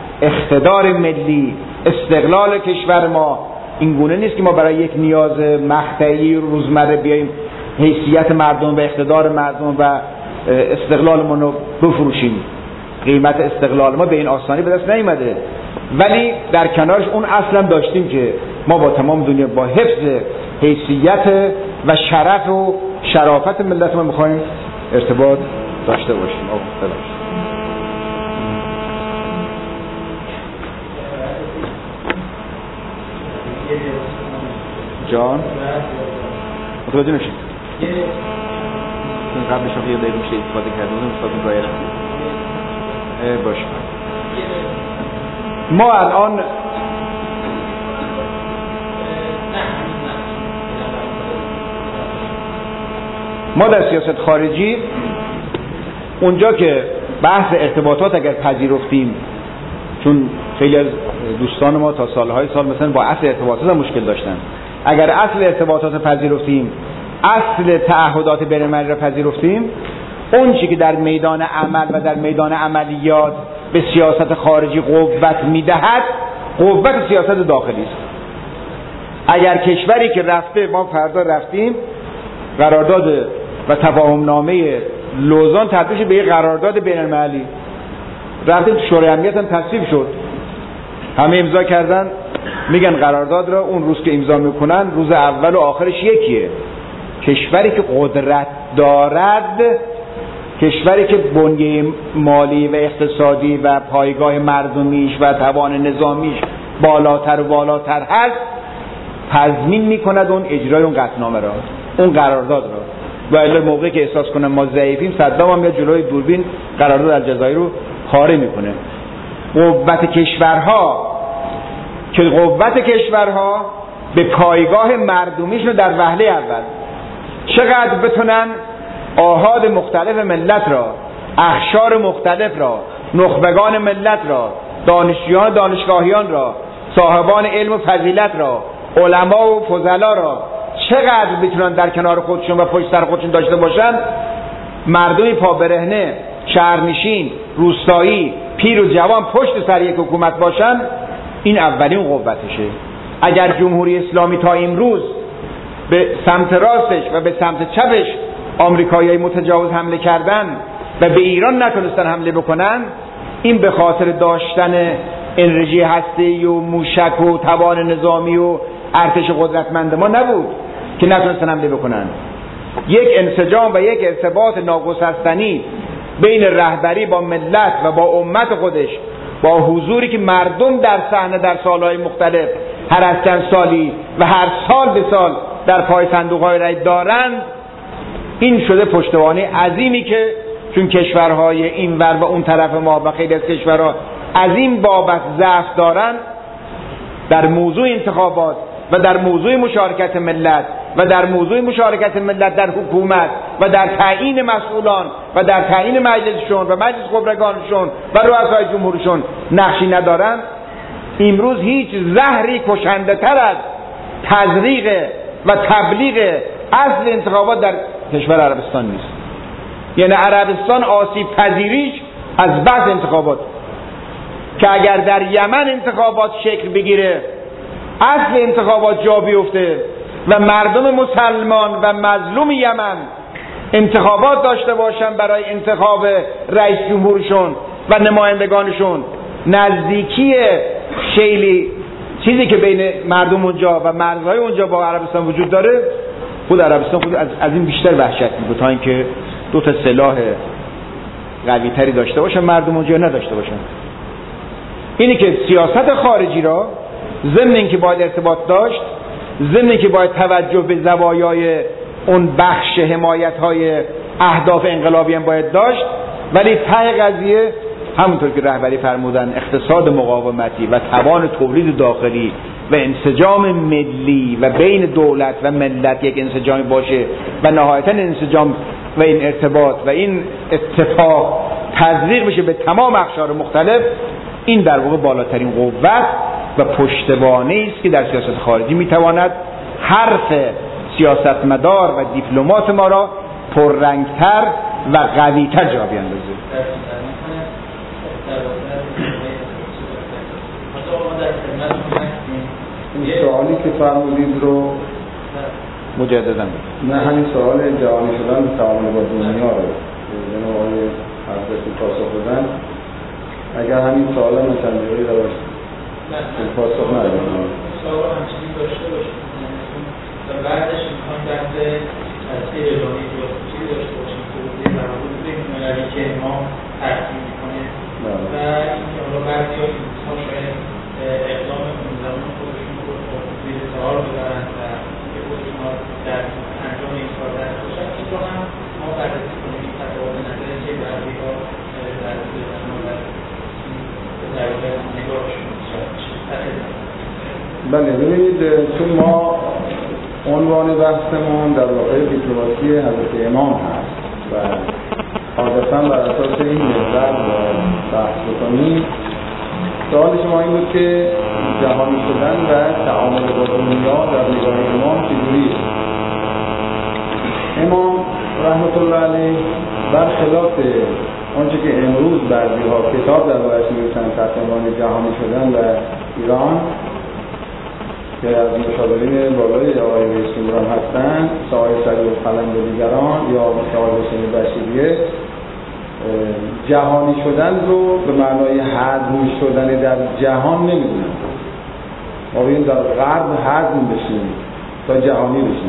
اقتدار ملی، استقلال کشور ما این گونه نیست که ما برای یک نیاز مقطعی روزمره بیاییم حیثیت مردم و اقتدار مردم و استقلالمون رو بفروشیم. قیمت استقلال ما به این آسانی به دست نیامده، ولی در کنارش اون اصلا داشتیم که ما با تمام دنیا با حفظ حیثیت و شرف و شرافت ملت ما میخوایم ارتباط داشته باشیم. جان متوجه نشید قبلش رو یه دقیقه میشه استفاده کرده بودم استفاده رایت باشه. ما الان ما در سیاست خارجی اونجا که بحث ارتباطات اگر پذیرفتیم، چون خیلی از دوستان ما تا سالهای سال مثلا با اصل ارتباطات هم مشکل داشتن، اگر اصل ارتباطات پذیرفتیم، اصل تعهدات بین‌المللی را پذیرفتیم، اون چیزی که در میدان عمل و در میدان عملیات به سیاست خارجی قوت میدهد قوت سیاست داخلی است. اگر کشوری که رفته، ما فردا رفتیم قرارداد و تفاهم نامه لوزان تبدیل به یک قرارداد بین‌المللی، رفتیم شورای امنیت هم تصویب شد، همه امضا کردن، میگن قرارداد را اون روز که امضا میکنن روز اول و آخرش یکیه. کشوری که قدرت دارد، کشوری که بنیه مالی و اقتصادی و پایگاه مردمیش و توان نظامیش بالاتر و بالاتر هست، تضمین میکند اون اجرای اون قطعنامه را، اون قرارداد را. و الا موقعی که احساس کنم ما ضعیفیم، صدام هم میاد جلوی دوربین قرارداد الجزایر رو خاره میکنه. قوت کشورها که قوت کشورها به پایگاه مردمیشون در وهله اول چقدر بتونن آحاد مختلف ملت را، اقشار مختلف را، نخبگان ملت را، دانشجویان دانشگاهیان را، صاحبان علم و فضیلت را، علما و فضلا را چقدر بتونن در کنار خودشون و پشت سر خودشون داشته باشن، مردمی پا برهنه، شهرنشین، روستایی، پیر و جوان پشت سر یک حکومت باشن، این اولین قوتشه. اگر جمهوری اسلامی تا امروز به سمت راستش و به سمت چپش آمریکایی‌های متجاوز حمله کردن و به ایران نتونستن حمله بکنن، این به خاطر داشتن انرژی هسته‌ای و موشک و توان نظامی و ارتش قدرتمند ما نبود که نتونستن حمله بکنن. یک انسجام و یک ارتباط ناگسستنی بین رهبری با ملت و با امت خودش، با حضوری که مردم در صحنه در سالهای مختلف هر از چند سالی و هر سال به سال در پای صندوق‌های رای دارند، این شده پشتوانه عظیمی که چون کشورهای این ور و اون طرف ما و خیلی از کشورها از این بابت ضعف دارن، در موضوع انتخابات و در موضوع مشارکت ملت و در موضوع مشارکت ملت در حکومت و در تعیین مسئولان و در تعیین مجلسشون و مجلس خبرگانشون و رؤسای جمهورشون نقشی ندارن. امروز هیچ زهری کشنده تر از تزریق و تبلیغ اصل انتخابات در کشور عربستان نیست. یعنی عربستان آسیب پذیریش از بحث انتخابات، که اگر در یمن انتخابات شکل بگیره، اصل انتخابات جا بیفته و مردم مسلمان و مظلوم یمن انتخابات داشته باشن برای انتخاب رئیس جمهورشون و نمایندگانشون، نزدیکی خیلی چیزی که بین مردم اونجا و مرزهای اونجا با عربستان وجود داره، خود عربستان خود از, از این بیشتر وحشت می‌کنه تا اینکه دو تا سلاح قوی تری داشته باشن مردم اونجا نداشته باشن. اینی که سیاست خارجی را ضمن اینکه باید ارتباط داشت، ضمن اینکه باید توجه به زوایای اون بخش حمایت‌های اهداف انقلابی هم باید داشت، ولی ته قضیه همونطور که رهبری فرمودن اقتصاد مقاومتی و توان تولید داخلی و انسجام ملی و بین دولت و ملت یک انسجامی باشه و نهایتاً انسجام و این ارتباط و این اتفاق تزریق بشه به تمام اقشار مختلف، این در واقع بالاترین قوت و پشتوانه است که در سیاست خارجی میتواند حرف سیاستمدار و دیپلمات ما را پررنگتر و قویتر جا بیاندازه. این سوالی که فرمودید رو
مجددا
نه همین سوال جهانی شدن تعامل با دنیا رو یعنی آقای حضرتی پاسخ بدن، اگر همین سوال هم چند دقیقه داشت پاسخ ندارم
سوال همچنین داشته باشید و بعدش میخوام بحث از ایرانی یا چیزی داشته باشیم که بوده برابر بین المللی که ما ترسیم میکنه و اینکه حالا بعضی ها اینسان شاید اقدام اون زمان خودشون رو زیر سوال ببرند و ما بررسی کنیم این تفاوت نظری که غربی‌ها در دادن ما در واقع نگاهشون ایجاد میشه.
بله ببینید، چون ما عنوان بحثمون در واقع دیپلماسی حضرت امام هست و عادتاً بر اساس این محور بحث بکنیم، سوال شما این بود که جهانی شدن و تعامل با دنیا در نگاه امام چجوریه؟ امام رحمت الله علیه برخلاف آنچه که امروز بعضی‌ها کتاب در بارش می‌نویسند تحت عنوان جهانی شدن و ایران که از مشاورین بالای آقای رئیس جمهور هم هستند، آقای سعید قلم و دیگران یا مثل آقای حسین بشیریه، جهانی شدن رو به معنای هضم شدن در جهان نمیدونن. ما بگیم در غرب هضم بشیم تا جهانی بشیم،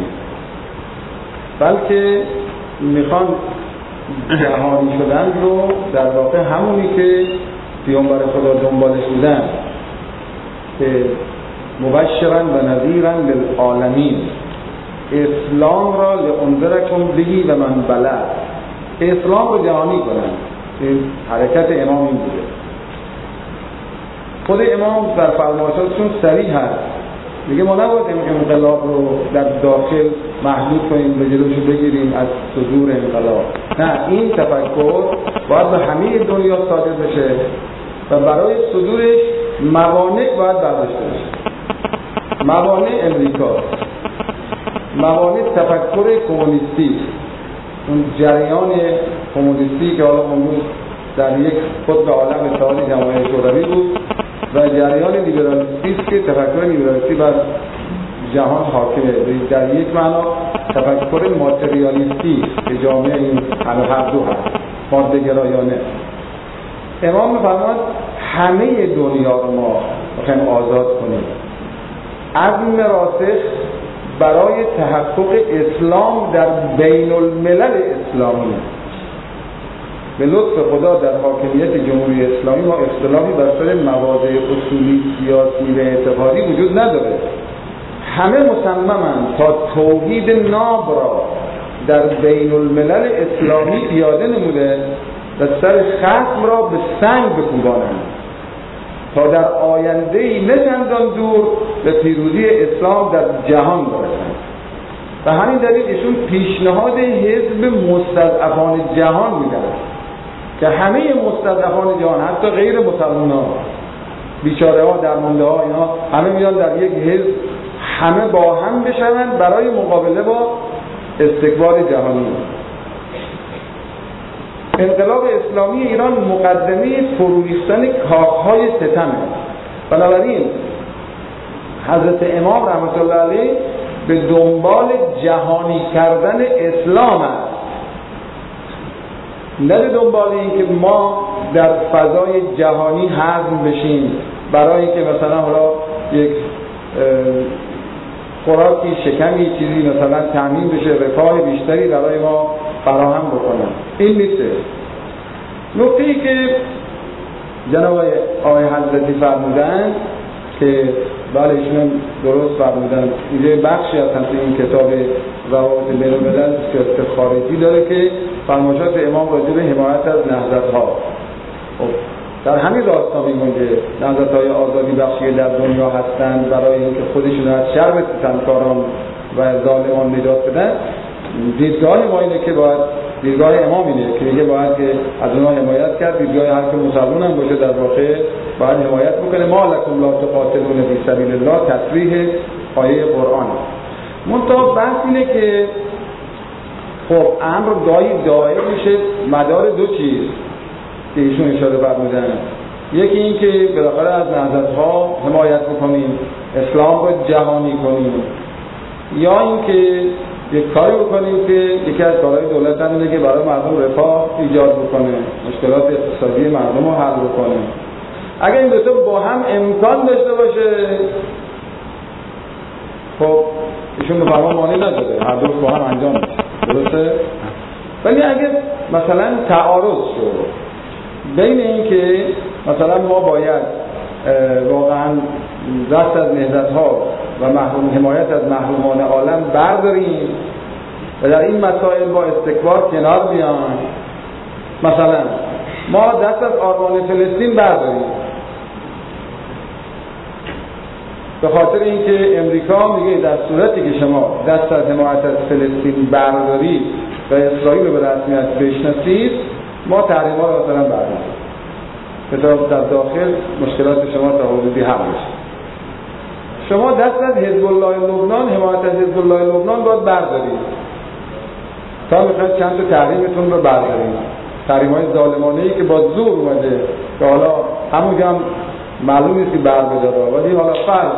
بلکه میخوان جهانی شدن رو در واقع همونی که پیامبر خدا دنبالش بودن که مبشرا و نذیرا للعالمین، اسلام را لانذرکم بهی و من بلغ، اسلام رو جهانی کنن. این حرکت امام این بوده. خود امام در فرمایشاتشون صریح هست، میگه ما نباید انقلاب رو در داخل محدود کنیم، به جلوشو بگیریم از صدور انقلاب. نه، این تفکر باید به همه دنیا صادر بشه و برای صدورش موانع باید برداشته بشه. موانع امریکا، موانع تفکر کمونیستی، اون جریان کمونیستی که حالا امروز در یک قطب عالم اتحاد جماهیر شوروی بود و جریان لیبرالیستی است که تفکر لیبرالیستی بر جهان حاکمه. در یک معنا تفکر ماتریالیستی که جامعه این هر دو هست، ماده گرایانه. امام می‌فرماید همه دنیا رو ما می‌خوایم آزاد کنیم. عزم راسخ برای تحقق اسلام در بین الملل اسلامی. به لطف خدا در حاکمیت جمهوری اسلامی ما اختلافی بر سر مواضع اصولی سیاسی و اعتقادی وجود نداره. همه مصممند تا توحید ناب را در بین الملل اسلامی پیاده نموده و سر خصم را به سنگ بکوبانند تا در آینده‌ای نه چندان دور به پیروزی اسلام در جهان برسند. و همین دلیل ایشون پیشنهاد حزب مستضعفان جهان میدن که همه مستضعفان جهان، حتی غیر مسلمان‌ها، بیچاره ها، درمانده ها، اینا همه میان در یک حزب همه با هم بشوند برای مقابله با استکبار جهانی. انقلاب اسلامی ایران مقدمه فروریختن کاخهای ستمه. بنابراین حضرت امام رحمت الله علیه به دنبال جهانی کردن اسلام است، نه به دنبال این که ما در فضای جهانی هضم بشیم برای که مثلا حالا یک خوراکی، شکمی، چیزی مثلا تامین بشه، رفاه بیشتری برای ما فراهم بکنن. این نیست. نکته‌ای که جناب آقای حضرتی فرمودن که بله ایشون درست فرمودن، اینجا بخشی از این کتاب روابط بین الملل سیاست خارجی داره که فرمایشات امام راجع به حمایت از نهضت‌ها. خب در همین راستا میگن که نهضت‌های آزادی بخشی در دنیا هستند برای اینکه خودشون از شر ستمکاران و ظالمان نجات بدن. دیدگاه ما اینه که باید، دیدگاه امام اینه که میگه باید که از اونها حمایت کرد. دیدگاه هر که مسلمان هم باشه در واقع باید حمایت بکنه. ما لکم لا تقاتلون فی سبیل الله، تصریح آیه قرآن. منتها بحث اینه که خب امر گاهی دائر میشه مدار دو چیز که ایشون اشاره فرمودن. یکی این که بالاخره از نهضت‌ها حمایت بکنیم، اسلام رو جهانی کنیم، یا اینکه یک کاری بکنیم که یکی از کارهای دولت هم اینه که برای مردم رفاه ایجاد بکنه، مشکلات اقتصادی مردم رو حل بکنه. اگر این دو تا با هم امکان داشته باشه، خب ایشون به فرمان مانع نداره، هر دو با هم انجام میشه، درسته؟ ولی اگر مثلا تعارض شد بین این که مثلا ما باید واقعا دست از نهضت‌ها و محروم حمایت از محرومان عالم برداریم و در این مسائل با استکبار کنار بیان. مثلا ما دست از آرمان فلسطین برداریم به خاطر اینکه امریکا میگه در صورتی که شما دست از حمایت از فلسطین بردارید و اسرائیل رو به رسمیت بشناسید ما تحریم‌ها رو مثلا برداریم که در داخل مشکلات شما تا حدودی حل بشه. شما دست از حزب الله لبنان حمایت از حزب الله لبنان باید بردارید تا میخواید چند تا تحریمتون رو بردارید، تحریم‌های ظالمانه‌ای که با زور اومده که حالا همونجا هم معلوم نیست که بر بداره ولی حالا فرض.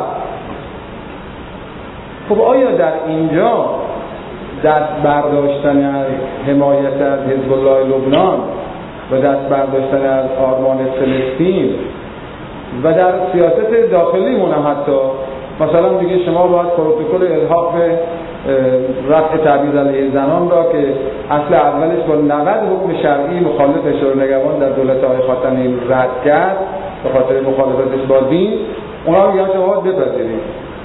خب آیا در اینجا دست برداشتن از حمایت از حزب الله لبنان و دست برداشتن از آرمان فلسطین و در سیاست داخلیمون هم حتی مثلا میگه شما باید پروتکل الحاق رفع تبعیض علیه زنان را که اصل اولش با نود حکم شرعی مخالف شورای نگهبان در دولت آقای خاتمی رد کرد به خاطر مخالفتش با دین، اونا میگن شما باید بپذیرید.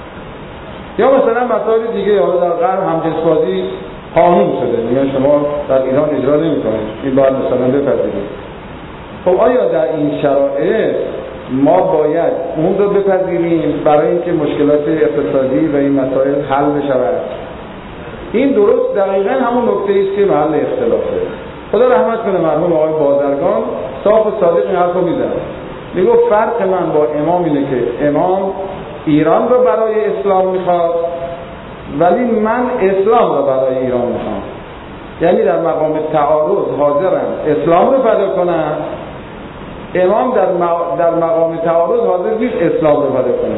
یا مثلا مسائل دیگه حالا در غرب همجنسبازی قانون شده میگن شما در ایران اجرا نمی‌کنید، این باید مثلا بپذیرید. خب آیا در این شرایط ما باید اون رو بپذیریم برای اینکه مشکلات اقتصادی و این مسائل حل بشود؟ این درست دقیقاً همون نکته است که محل اختلافه. خدا رحمت کنه مرحوم آقای بازرگان صاف و صادق این حرفو میزنه. میگه فرق من با امام اینه که امام ایران رو برای اسلام میخواد ولی من اسلام رو برای ایران میخوام. یعنی در مقام تعارض حاضرم اسلام رو فدا کنم، امام در در مقام تعارض حاضر نیست اسلام رو فدا کنه.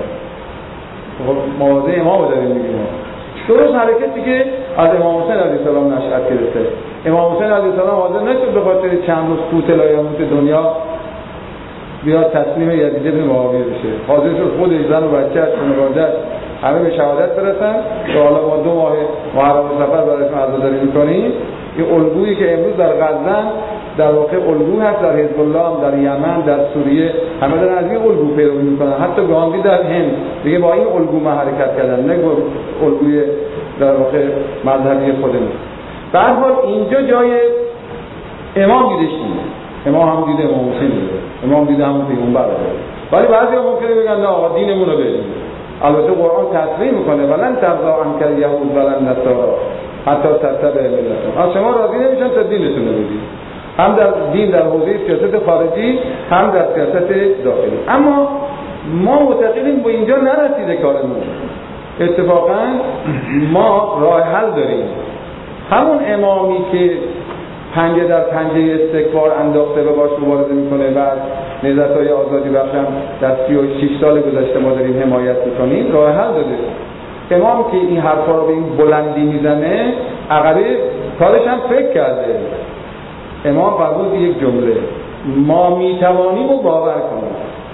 خب موازه امام رو داریم میگیم. درست حرکتی که از امام حسین علیه السلام نشأت گرفته. امام حسین علیه السلام حاضر نشد به خاطر چند روز قوت لایموت دنیا بیاد تسلیم یزید بن معاویه بشه. حاضر شد خودش زن و بچه از خانواده‌اش همه به شهادت برسن که حالا ما دو ماه محرم سفر برایشون عزاداری می‌کنیم. این الگویی که امروز در غزه در واقع الگو هست، در حزب الله، در یمن، در سوریه همه دارن از این الگو پیروی میکنن. حتی گاندی در هند دیگه با این الگو ما حرکت کردن، نه الگوی در واقع مذهبی خودمون. به هر حال اینجا جای امام دیده شده، امام هم دیده، امام حسین دیده، امام دیده همون پیغمبر دیده. ولی بعضیا ممکنه بگن نه آقا دینمون رو بریم. البته قرآن تصریح میکنه ولن ترضا عنک الیهود ولن نصارا حتی تتبع ملتهم. از شما راضی نمیشن تا دینتون رو بدید. هم در دین در حوزه سیاست خارجی هم در سیاست داخلی. اما ما معتقدیم به اینجا نرسیده کارمون. اتفاقا ما راه حل داریم. همون امامی که پنجه در پنجه استکبار انداخته و باش مبارزه میکنه و نهضت‌های آزادی بخش هم در سی و شش سال گذشته ما داریم حمایت میکنیم، راه حل داده. امام که این حرفا رو به این بلندی میزنه عقبه کارش هم فکر کرده. امام فرمود یک جمله ما میتوانیم و باور کنیم.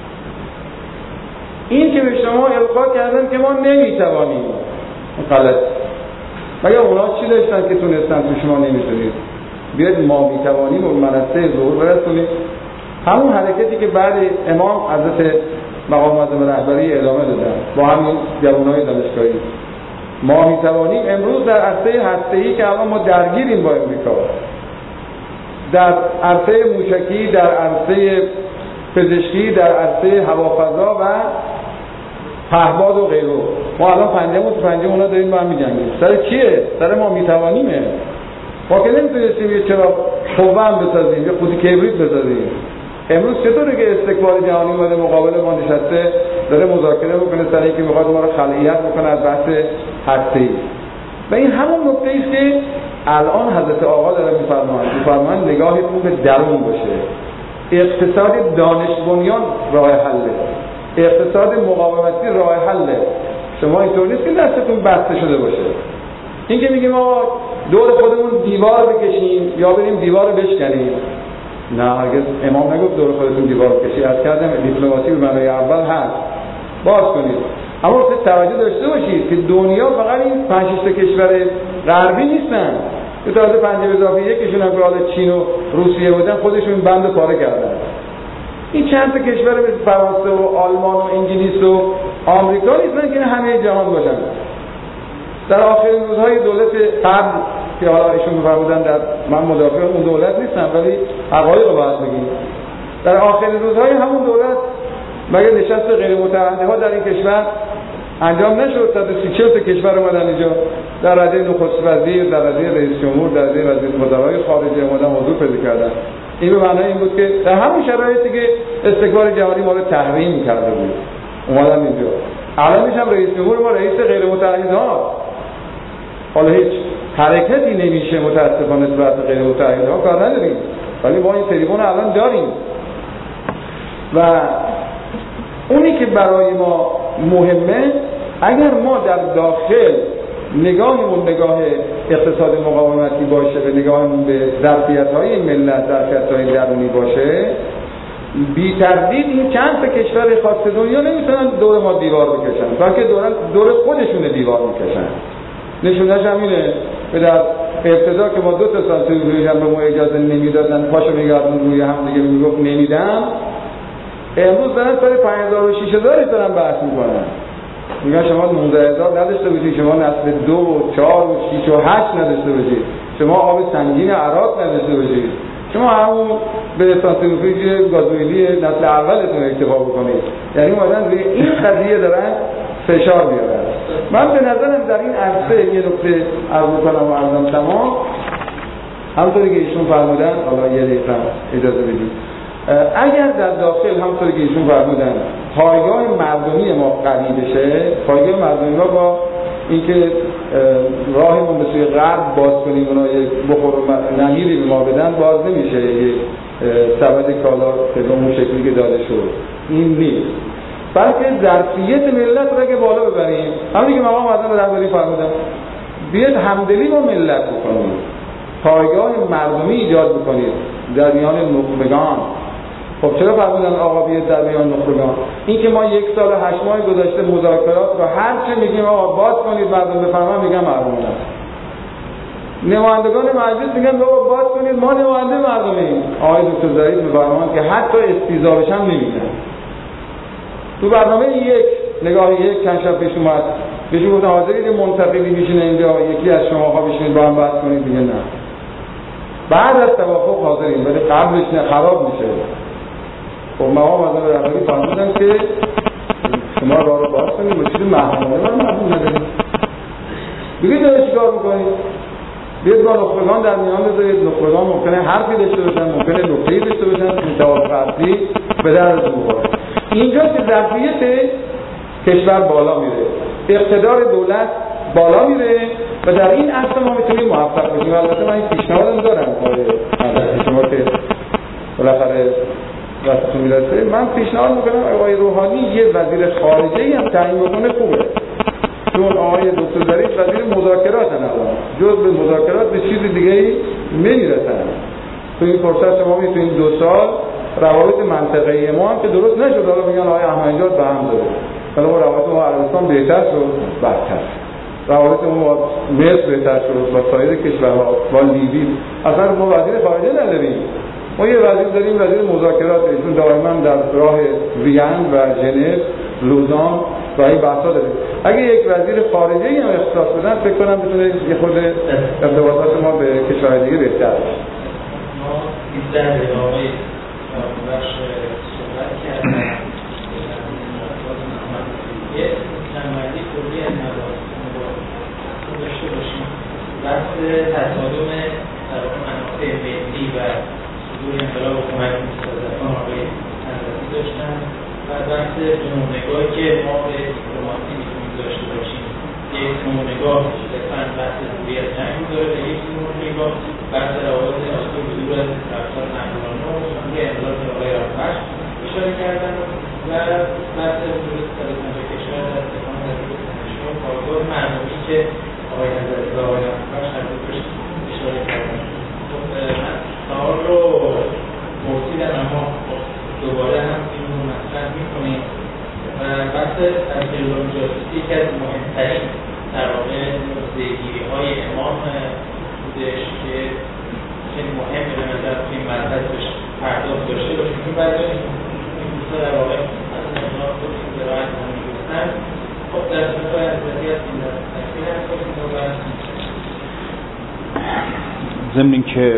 این که به شما القا کردن که ما نمیتوانیم غلط. مگر اونا چی داشتن که تونستن تو شما نمیتونید؟ بیاید ما میتوانیم و منصه ظهور برسونیم. همون حرکتی که بعد امام حضرت مقام معظم رهبری ادامه دادن با همین جوانای دانشگاهی. ما میتوانیم امروز در عرصه هسته‌ای که الان ما درگیریم با امریکا، در عرصه موشکی، در عرصه پزشکی، در عرصه هوافضا و پهباد و غیره، ما الان پنجمون تو پنجه اونا داریم با هم می‌جنگیم. سر چیه؟ سر ما میتوانیمه. ما که نمیتونستیم یه چراغ قوه هم بسازیم، یه خودی کبریت بسازیم. امروز چطوره که استکبار جهانی اومده مقابل ما نشسته داره مذاکره میکنه سر اینکه میخواد ما رو خلعیت بکنه از بحث هسته‌ای. و این همون نکته است که الان حضرت آقا داره میفرمایند میفرمایند نگاهتون به درون باشه. اقتصاد دانش بنیان راه حله، اقتصاد مقاومتی راه حله. شما اینطور نیست که دستتون بسته شده باشه. این که میگیم ما دور خودمون دیوار بکشیم یا بریم دیوار رو بشکنیم، نه هرگز امام نگفت دور خودتون دیوار بکشید. از کردم دیپلماسی به معنای اول هست باز کنید. اما خود توجه داشته باشید که دنیا فقط این پنج شش تا کشور غربی نیستن. دو تا از پنج به اضافه یکیشون هم که حالا چین و روسیه بودن خودشون بند پاره کردن. این چند تا کشور مثل فرانسه و آلمان و انگلیس و آمریکا نیستن که همه جهان باشن. در آخرین روزهای دولت قبل که حالا ایشون می‌فرمودن در من مدافع اون دولت نیستم ولی حقایق رو باید بگیم. در آخرین روزهای همون دولت مگه نشست غیر متعهدها در این کشور انجام نشد؟ صد و سی و چهار تا کشور اومدن اینجا، در رده نخست وزیر، در رده رئیس جمهور، در رده وزیر وزرای خارجه اومدن حضور پیدا کردن. این به معنای این بود که در همون شرایطی که استکبار جهانی ما رو تحریم کرده بود اومدن اینجا. الان میشم رئیس جمهور ما رئیس غیر متعهدها. حالا هیچ حرکتی نمیشه متاسفانه نسبت غیر متعهدها کار نداریم، ولی ما این تریبون الان داریم. و اونی که برای ما مهمه، اگر ما در داخل نگاهمون نگاه اقتصاد مقاومتی باشه و نگاهمون به ظرفیت‌های ملت، ظرفیت‌های درونی باشه، بی تردید این چند تا کشور خاص دنیا نمیتونن دور ما دیوار بکشن، بلکه دور دور خودشون دیوار میکشن. نشونش همینه که در ابتدا که ما دو تا سال توی روی هم به ما اجازه نمیدادن، پاشو میگردن روی هم دیگه میگفت نمیدم، امروز دارن سال پنج هزار و شش هزار دارن بحث میکنن. میگن شما نوزده هزار نداشته باشید، شما نسل دو و چهار و شیش و هشت نداشته باشید، شما آب سنگین عراق نداشته باشید، شما همون به سانتریفیوژ گازوئیلی نسل اولتون اکتفا بکنید. یعنی اومدن روی این قضیه دارن فشار بیارن. من به نظرم در این عرصه یه نکته عرض می‌کنم و عرضم تمام، همونطوری که ایشون فرمودن، حالا یه دقیقه اجازه بدید، اگر در داخل همونطوری که ایشون فرمودن پایگاه مردمی ما قوی بشه، پایگاه مردمی ما با اینکه راهمون به سوی غرب باز کنیم، اونا یک بخور و نمیری به ما بدن، باز نمیشه یک سبد کالا که به اون شکلی که داده شد. این نیست، بلکه ظرفیت ملت رو اگه بالا ببریم، همونی که مقام معظم رهبری فرمودن، بیاید همدلی با ملت بکنید، پایگاه مردمی ایجاد بکنید در میان نخبگان. خب چرا فرمودن آقا بیاید در میان نخبگان؟ این که ما یک سال هشت ماه گذشته مذاکرات رو هر چه میگیم آقا باز کنید مردم بفرمان، میگن مردم نه. نمایندگان مجلس میگن آقا باز کنید، ما نماینده مردمیم. آقای دکتر ظریف میفرمان که حتی استیضاحش هم نمیگن. تو برنامه یک نگاه یک چند شب پیش اومد، بهش گفتن حاضرید منتقدی میشینه اینجا یکی از شماها بشینید با هم بحث کنید، دیگه نه. بعد از توافق حاضرین، ولی قبلش نه، خراب میشه. خب مقام معظم رهبری فرمودن که شما راه رو باز کنید، با چیز محرمانه من مردم ندارید. دیگه داره چیکار میکنید؟ بیاید با نخبگان در میان بذارید. نخبگان ممکنه حرفی داشته باشن، ممکنه نکته‌ای داشته باشن که توافق اصلی به درد بخوره. اینجا که ظرفیت کشور بالا میره، اقتدار دولت بالا میره و در این اصل ما میتونیم موفق بشیم. البته من این پیشنهادم دارم برای شما که بالاخره وقتتون میرسه، من پیشنهاد میکنم آقای روحانی یه وزیر خارجه هم تعیین بکنه، خوبه. چون آقای دکتر ظریف وزیر مذاکرات هستن، جز به مذاکرات به چیز دیگه‌ای نمیرسن. تو این فرصت شما میتونید دو سال روابط منطقه‌ای ما هم که درست نشد، حالا میگن آقای احمدی‌نژاد به هم داره، حالا ما روابط ما عربستان بهتر شد، بدتر روابط ما با مصر بهتر شد، با سایر کشورها، با لیبی. اصلا ما وزیر خارجه نداریم، ما یه وزیر داریم، وزیر مذاکرات، ایشون دائما در راه وین و ژنو، لوزان و این بحثا داره. اگه یک وزیر خارجه هم اختصاص بدن، فکر کنم بتونه یه خود ارتباطات ما به کشورهای دیگه بهتر بشه.
ما بیشتر به آقای بخش صحبت کردن، یه نمایندگی کلی از مباحث داشته باشیم. بحث تصادم در واقع منافع ملی و صدور انقلاب حکومت مستضعفان آقای حضرتی داشتن و بحث نوع نگاهی که ما به دیپلماسی میتونیم داشته باشیم. یک نوع نگاه صرفاً بحث دوری از جنگ داره و یک نوع نگاه بحث روابط آسیب دور از رفتار نقلانه و سوی انقلاب آقای رهبری اشاره کردن و بحث حضور صد و پنجاه کشور در استحکام تطبیق کنش‌ها پایگاه مردمی که آقای حضرتی و آقای رهبری هر دو بهش اشاره کردن. من سوال رو پرسیدم، اما دوباره هم این رو مطرح می‌کنیم و بحث تشکیلات جاسوسی که از مهمترین در واقع نوزده‌گیری‌های امام بودش که خیلی مهمه به نظر توی این مرکز بهش پرداخت داشته باشیم. این بعضی این دوستا در واقع از امام خود این زراعت هم می‌گفتن. خب در صورت حضرتی از این در تکمیل هم کنیم و
ضمن اینکه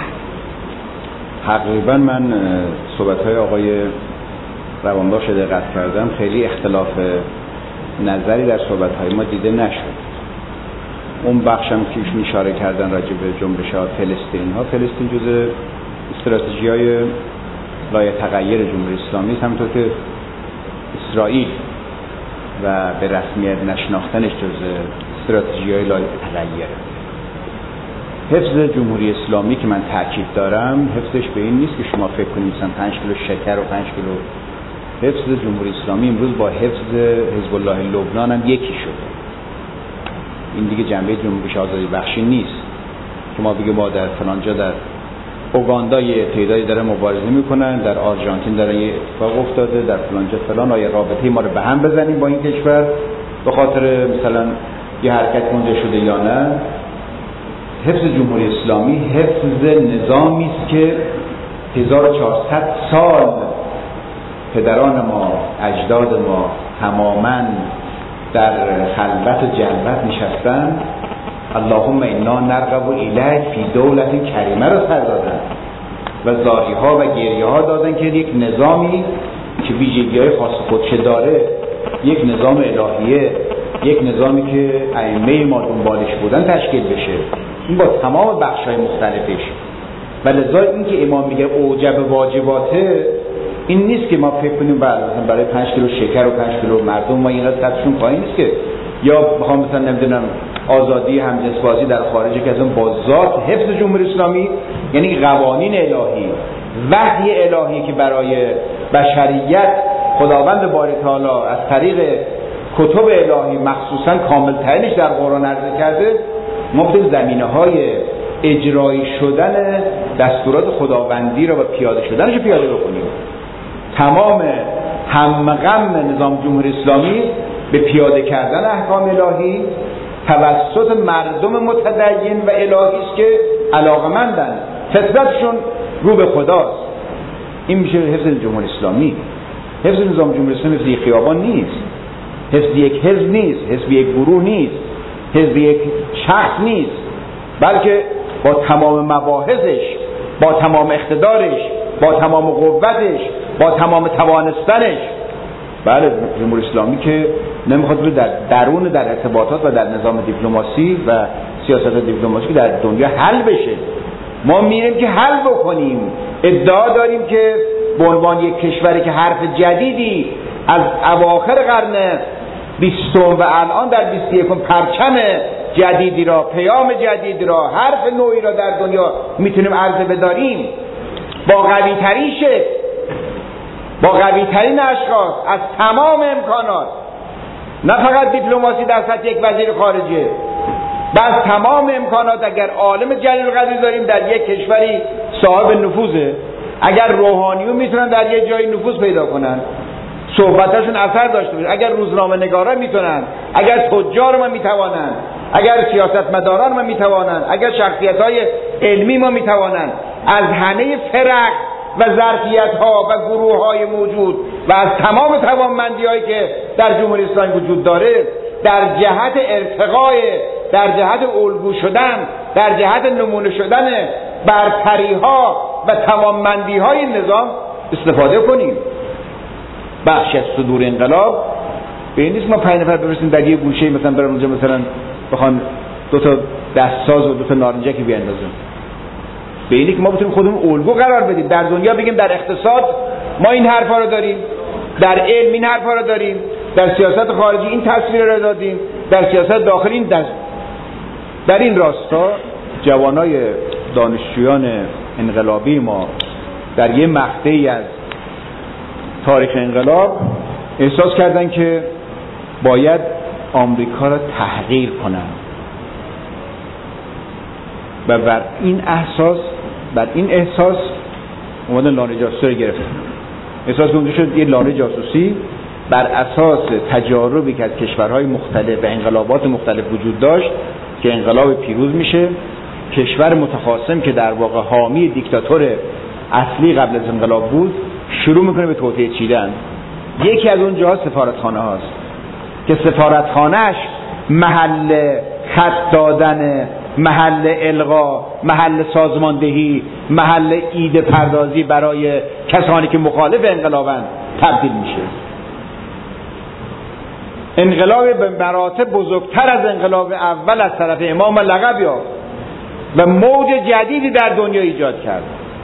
تقریبا من صحبت‌های آقای روانبخش دقت کردم، خیلی اختلاف نظری در صحبت‌های ما دیده نشد. اون بخشم که ایشون اشاره کردن راجع به جنبش‌ها فلسطین ها، فلسطین جزء استراتژی‌های لایتغیر جمهوری اسلامی است، همونطور که اسرائیل و به رسمیت نشناختنش جزء استراتژی‌های لایتغیر. حفظ جمهوری اسلامی که من تاکید دارم، حفظش به این نیست که شما فکر کنید مثلا پنج کیلو شکر و پنج کیلو. حفظ جمهوری اسلامی امروز با حفظ حزب الله لبنان هم یکی شده. این دیگه جنبه جنبش آزادی بخشی نیست که ما بگیم ما در فلان جا در اوگاندا یه تعدادی داره مبارزه میکنن، در آرژانتین داره یه اتفاق افتاده، در فلان جا فلان، آیا رابطه ما رو به هم بزنیم با این کشور به خاطر مثلا یه حرکت مونده شده یا نه. حفظ جمهوری اسلامی حفظ نظامی است که هزار و چهارصد سال پدران ما، اجداد ما تماماً در خلوت و جلوت نشستن، اللهم انا نرغب الیک فی دولت کریمه رو سر دادن و زاری ها و گریه ها دادن که یک نظامی که ویژگی های خاص خودش داره، یک نظام الهیه، یک نظامی که ائمه ما دنبالش بودن تشکیل بشه، این با تمام بخش های مختلفش. و لذا این که امام میگه اوجب واجباته، این نیست که ما فکر کنیم مثلا برای پنج کیلو شکر و پنج کیلو مردم ما اینقدر سطحشون پایین نیست که، یا بخوام مثلا نمیدونم آزادی همجنسبازی در خارج که از اون با ذات حفظ جمهوری اسلامی، یعنی قوانین الهی، وحی الهی که برای بشریت خداوند باری تعالی از طریق کتب الهی مخصوصا کامل ترینش در قرآن عرضه کرده، ما بتونیم زمینه‌های اجرایی شدن دستورات خداوندی رو و پیاده شدنش رو پیاده بکنیم. تمام همغم نظام جمهوری اسلامی به پیاده کردن احکام الهی توسط مردم متدین و الهی است که علاقمندن، فطرتشون رو به خداست. این میشه حفظ جمهوری اسلامی. حفظ نظام جمهوری اسلامی حفظ یک خیابان نیست، حفظ یک حزب نیست، حزب یک گروه نیست، حزب یک شخص نیست، بلکه با تمام مباحثش، با تمام اقتدارش، با تمام قوتش، با تمام توانستنش. بله، جمهوری اسلامی که نمیخواد در درون در ارتباطات و در نظام دیپلماسی و سیاست دیپلماسی در دنیا حل بشه. ما میریم که حل بکنیم. ادعا داریم که به عنوان یک کشوری که حرف جدیدی از اواخر قرن بیستم و الان در بیست و یکم پرچم جدیدی را، پیام جدیدی را، حرف نوعی را در دنیا میتونیم عرضه بداریم با قوی ترین شکل، با قوی ترین اشخاص، از تمام امکانات، نه فقط دیپلماسی در سطح یک وزیر خارجه، بس تمام امکانات. اگر عالم جلیل القدری داریم در یک کشوری صاحب نفوذه، اگر روحانیون میتونن در یک جایی نفوذ پیدا کنن، صحبتاشون اثر داشته باشه، اگر روزنامه نگارا میتونن، اگر تجار ما میتوانن، اگر سیاستمداران ما میتوانن، اگر شخصیت‌های علمی ما میتوانن، از همه فرق و ظرفیت‌ها و گروه‌های موجود و از تمام توانمندی‌هایی که در جمهوری اسلامی وجود داره در جهت ارتقای، در جهت الگو شدن، در جهت نمونه شدن برتری‌ها و توانمندی‌های نظام استفاده کنیم. بخش از صدور انقلاب به این نیست ما پنج نفر بفرستیم در یه گوشه مثلا برن اونجا مثلا بخوان دو تا دستساز و دو تا نارنجکی بیاندازن. به اینی که ما بتونیم خودمون الگو قرار بدیم، در دنیا بگیم در اقتصاد ما این حرفا رو داریم، در علم این حرفا رو داریم، در سیاست خارجی این تصویر رو دادیم، در سیاست داخلی این دست. در این راستا جوانای دانشجویان انقلابی ما در یه مقطعی از تاریخ انقلاب احساس کردن که باید آمریکا را تحقیر کنن و بر این احساس بر این احساس اومدن لانه جاسوسی رو گرفتن. احساس که اونجا شد یه لانه جاسوسی بر اساس تجاربی که از کشورهای مختلف و انقلابات مختلف وجود داشت که انقلاب پیروز میشه، کشور متخاصم که در واقع حامی دیکتاتور اصلی قبل از انقلاب بود شروع میکنه به توطئه چیدن. یکی از اون جاها سفارتخانه هاست که سفارتخانهش محل خط دادن محل القا، محل سازماندهی، محل ایده پردازی برای کسانی که مخالف انقلابن تبدیل میشه. انقلاب به مراتب بزرگتر از انقلاب اول از طرف امام لقب یافت و موج جدیدی در دنیا ایجاد کرد.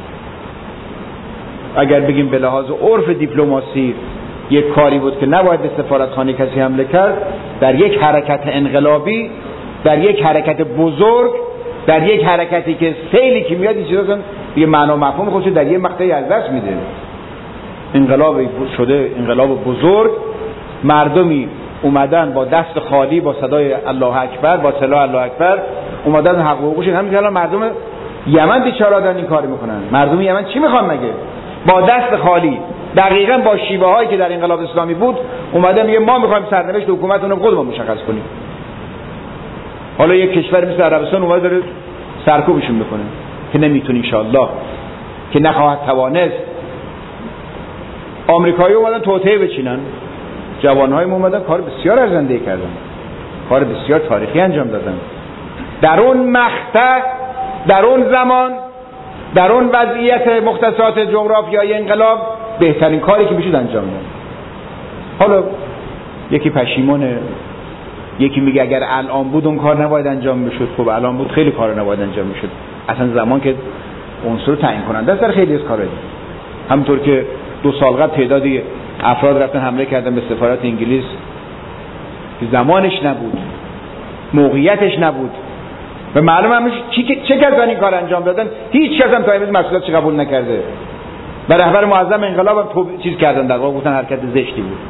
اگر بگیم به لحاظ عرف دیپلماسی یک کاری بود که نباید به سفارتخانه کسی حمله کرد، در یک حرکت انقلابی، در یک حرکت بزرگ، در یک حرکتی که سیلی که میاد این چیزا دیگه معنا مفهوم خودش در یه مقطعی از دست میده. انقلاب شده انقلاب بزرگ، مردمی اومدن با دست خالی، با صدای الله اکبر، با سلاح الله اکبر اومدن حق و حقوقش. همین که الان مردم یمن بیچاره دارن این کارو میکنن. مردم یمن چی میخوان مگه؟ با دست خالی، دقیقاً با شیوه هایی که در انقلاب اسلامی بود، اومدن میگه ما میخوایم سرنوشت حکومتونو خودمون مشخص کنیم. حالا یک کشور مثل عربستان اومده داره سرکوبشون میکنه که نمیتونه ان شاءالله، که نخواهد توانست. آمریکایی اومدن توطئه بچینن، جوانهای ما اومدن کار بسیار ارزنده کردن، کار بسیار تاریخی انجام دادن. در اون مقطع، در اون زمان، در اون وضعیت مختصات جغرافیایی انقلاب بهترین کاری که میشد انجام داد. حالا یکی پشیمونه، یکی میگه اگر الان بود اون کار نباید انجام میشد. خب الان بود خیلی کار نباید انجام میشد. اصلا زمان که عنصر تعیین کننده است در خیلی از کارها. همونطور که دو سال قبل تعدادی افراد رفتن حمله کردن به سفارت انگلیس، زمانش نبود، موقعیتش نبود و معلوم هم چی چه کسانی این کار انجام دادن. هیچ کس هم تا امروز مسئولیتش قبول نکرده و رهبر معظم انقلاب هم تو چیز کردن، در واقع گفتن حرکت زشتی بود.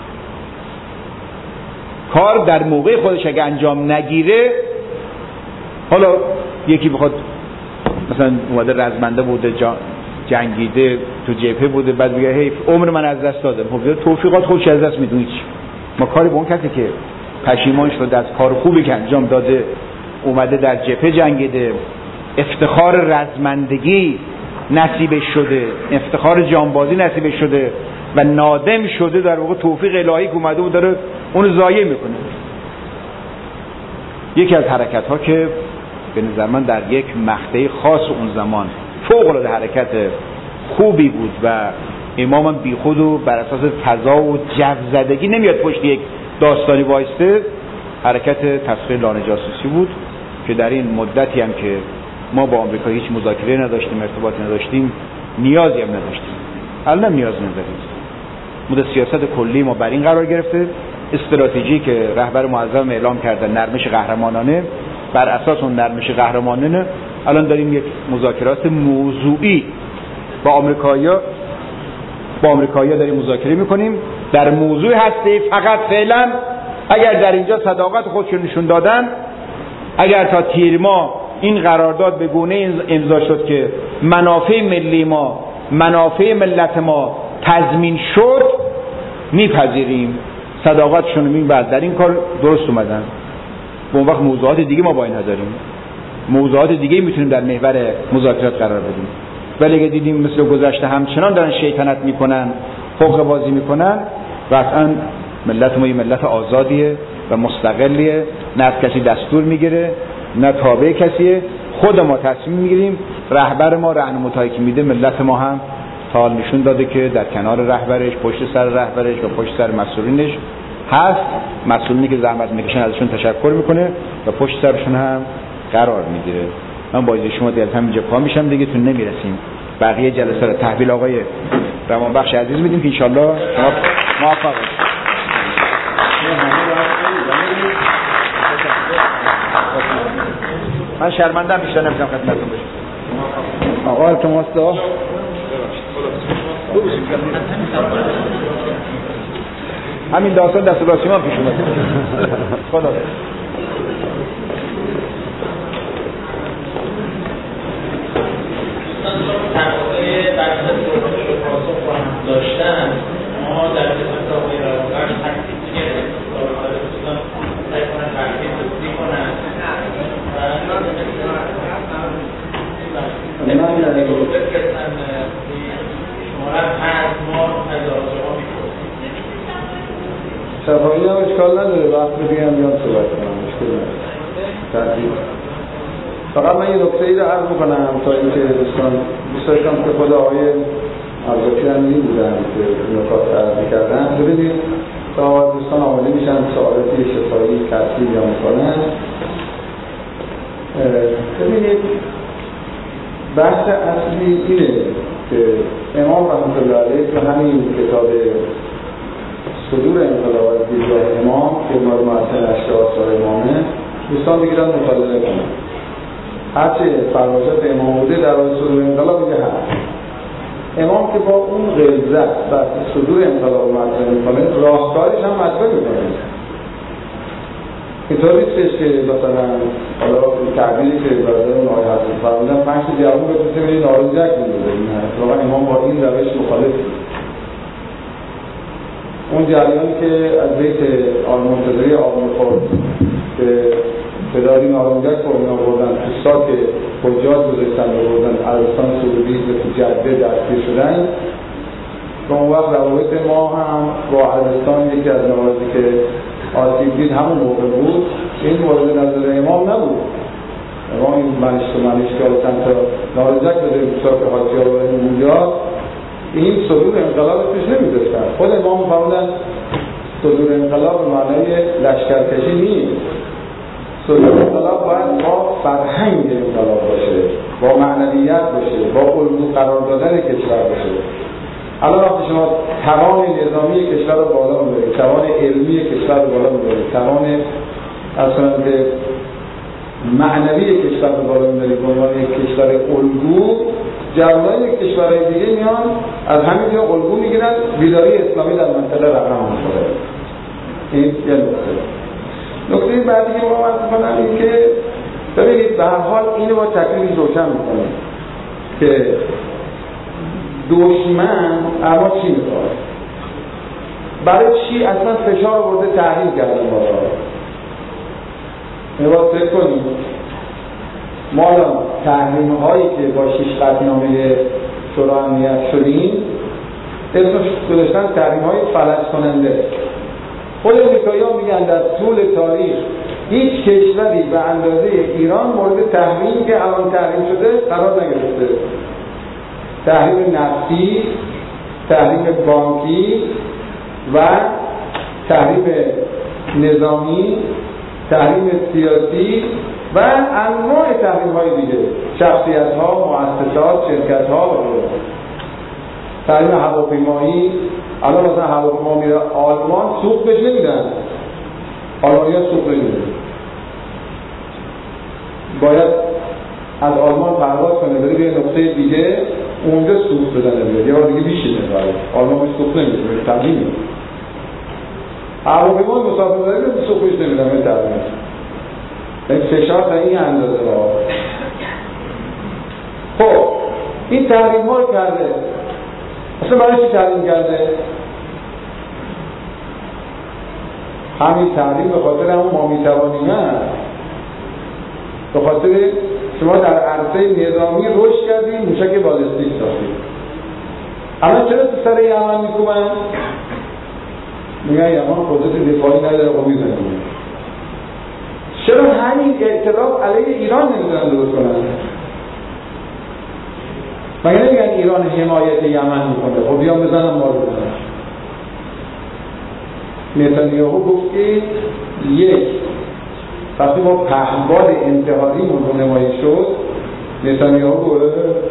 کار در موقع خودش اگه انجام نگیره، حالا یکی بخواد مثلا اومده رزمنده بوده، جنگیده، تو جبهه بوده، بعد بگه حیف عمر من از دست دادم، خب توفیقات خودش از دست میدونی. چی ما کاری به اون کسی که پشیمان شده از کار خوبی که انجام داده، اومده در جبهه جنگیده، افتخار رزمندگی نصیبش شده، افتخار جانبازی نصیبش شده و نادم شده، در واقع توفیق الهی که اومده و داره اون ضایع میکنه. یکی از حرکت ها که به نظر من در یک مقطع خاص اون زمان فوق العاده حرکت خوبی بود و امامم بی خود و بر اساس فضا و جو زدگی نمیاد پشت یک داستانی وایسته، حرکت تسخیر لانه جاسوسی بود که در این مدتی هم که ما با آمریکا هیچ مذاکره نداشتیم، ارتباطی نداشتیم، نیازی هم نداشتیم، الان نیاز نداریم. مدت سیاست کلی ما بر این قرار گرفته، استراتژی که رهبر معظم اعلام کرده نرمش قهرمانانه، بر اساس اون نرمش قهرمانانه الان داریم یک مذاکرات موضوعی با آمریکایی‌ها با آمریکایی‌ها داریم مذاکره می‌کنیم در موضوع هسته. فقط فعلا اگر در اینجا صداقت خودشون نشون دادن، اگر تا تیر ماه این قرارداد به گونه امضا شد که منافع ملی ما، منافع ملت ما تضمین شد، میپذیریم صداقتشون رو. بعد در این کار درست اومدن، به اون وقت موضوعات دیگه ما با این نداریم، موضوعات دیگه میتونیم در محور مذاکرات قرار بدیم. ولی اگه دیدیم مثل گذشته همچنان دارن شیطنت میکنن، حقوق بازی میکنن، قطعا ملت ما یه ملت آزادیه و مستقلیه، نه از کسی دستور میگیره نه تابع کسیه، خود ما تصمیم میگیریم. رهبر ما راهنمایی که میده ملت ما هم تا نشون داده که در کنار رهبرش، پشت سر رهبرش و پشت سر مسئولینش هست. مسئولینی که زحمت میکشن ازشون تشکر میکنه و پشت سرشون هم قرار میگیره. من با اجازه شما دیگه همینجا پا میشم دیگه، تون نمیرسیم. بقیه جلسه رو تحویل آقای روانبخش عزیز میدیم که ان شاءالله شما موفق باشید. من شرمنده ام بیشتر نمیتونم خدمتتون باشم.
آقا التماس دعا.
همین داستان دست راستی من پیش اومد. خدا
داشتن ما در خدمت آقای روانبخش تکلیف دیگه دارال رسولان سعی کنن برقی توضیح کنن و من دیگه رو بفرستن شماره پنج ماه از آزاقا میپرسیم.
صفایی هم اشکال نداره، وقت رو بیان بیان صحبت کنم، مشکل نداره. فقط من یه نکته ای رو عرض میکنم تا اینکه دوستان دوست داشتم که خود آقای ارزاقی هم می بودن که نکات عرض کردن. ببینید تا دوستان آماده میشن سوالاتی شفایی کسی یا میکنن. ببینید بحث اصلی اینه که امام رحمت الله علیه تو همین کتاب صدور انقلاب از دیدگاه امام که مال معطل اشته آثار امامه دوستان بگیرن مطالعه کنن. هرچه فرمایشات امام بوده در راه صدور انقلاب میگه هست. امام که با اون غلظت بحث صدور انقلاب مطرح میکنه راهکارش هم مطرح میکنه. اینطور نیستش که مثلا حالا تعبیری که برادر نهای حضرت فرمودن پنج تا جوان بپرسه ببینید نارنجک می‌دوزه. واقعا امام با این روش مخالف بود. اون جریانی که از بیت آلمنتظری آلمخورد که پداری نارنجک فرمی آوردن تو ساک حجاج گذاشتن آوردن عربستان سعودی به جده دستگیر شدن و اون وقت روابط ما هم با عربستان یکی از مواردی که آسیب دید همون موقع بود. این مورد نظر امام نبود. امام این منش تو منش که چند تا نارنجک بده بساک حاجی ها و اونجا این صدور انقلاب پیش نمی‌داشتن. خود امام فرمودن صدور انقلاب به معنای لشکرکشی نیست. صدور انقلاب باید با فرهنگ انقلاب باشه، با معنویت باشه، با الگو قرار دادن کشور باشه. الان وقتی شما توان نظامی کشور رو بالا می‌برید، توان علمی کشور رو بالا می‌برید، توان اصلا به معنوی کشور رو بالا می‌برید به عنوان یک کشور الگو، جوانان یک کشورهای دیگه میان از همین جا الگو میگیرن، بیداری اسلامی در منطقه رقم می‌خوره. این یه نکته. نکته بعدی که ما عرض کنم این که ببینید به هر حال اینو با تکلیف روشن می‌کنیم که دشمن اما چی می‌خواد؟ برای چی اصلا فشار آورده تحریم کردن ما را؟ اینو باید فکر کنیم. ما الان تحریم هایی که با شش قطعنامه شورای امنیت شدیم اسمش گذاشتن تحریم های فلج کننده. خود امریکایی ها میگن در طول تاریخ هیچ کشوری به اندازه ایران مورد تحریم که الان تحریم شده قرار نگرفته. تحریم نفتی، تحریم بانکی و تحریم نظامی، تحریم سیاسی و انواع تحریم های دیگه، شخصیت ها، مؤسسات، شرکت ها و تحریم هواپیمایی. الان مثلا هواپیما میره آلمان سوق بهش نمیدن، آلمانی ها سوق نمیدن، باید از آلمان پرواز کنه بره به نقطه دیگه اونجا سوق بدن بیاد، یه بار دیگه بیشینه باید آلمان بهش سوق نمیده، بهش تبدیل میده. هواپیما مسافر بره به سوق بهش نمیدن، به تبدیل این فشار تا این اندازه را. خب این تحریم ها رو کرده، اصلا برای چی تحریم کرده؟ همین تحریم به خاطر همون ما میتوانیم نه، به خاطر شما در عرصه نظامی رشد کردیم، موشک بالستیک ساختیم. الان چرا تو سر یمن میکوبن؟ میگن یمن قدرت دفاعی نداره، خب میزنیم. چرا همین اعتراف علیه ایران نمیدونن درست کنن؟ مگه نمیگن ایران حمایت یمن میکنه؟ خب بیان بزنن ما رو بزنن. نتانیاهو گفت که یک وقتی ما پهباد انتحاری رو نمایی شد، نتانیاهو گفت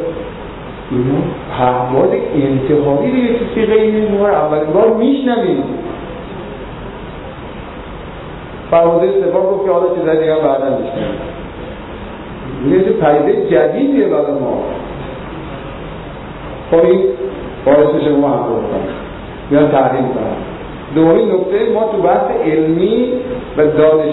پهباد انتحاری رو یک سیغه این مهار اولین بار میشنویم. فرمانده استفاق گفت که حالا چیزای دیگه هم بعدا میشنویم. یه پدیده جدیدیه برای ما. خب این باعث میشه ما هم بکنم بیان تحریم کنم. دومین نکته، ما تو بحث علمی و دانش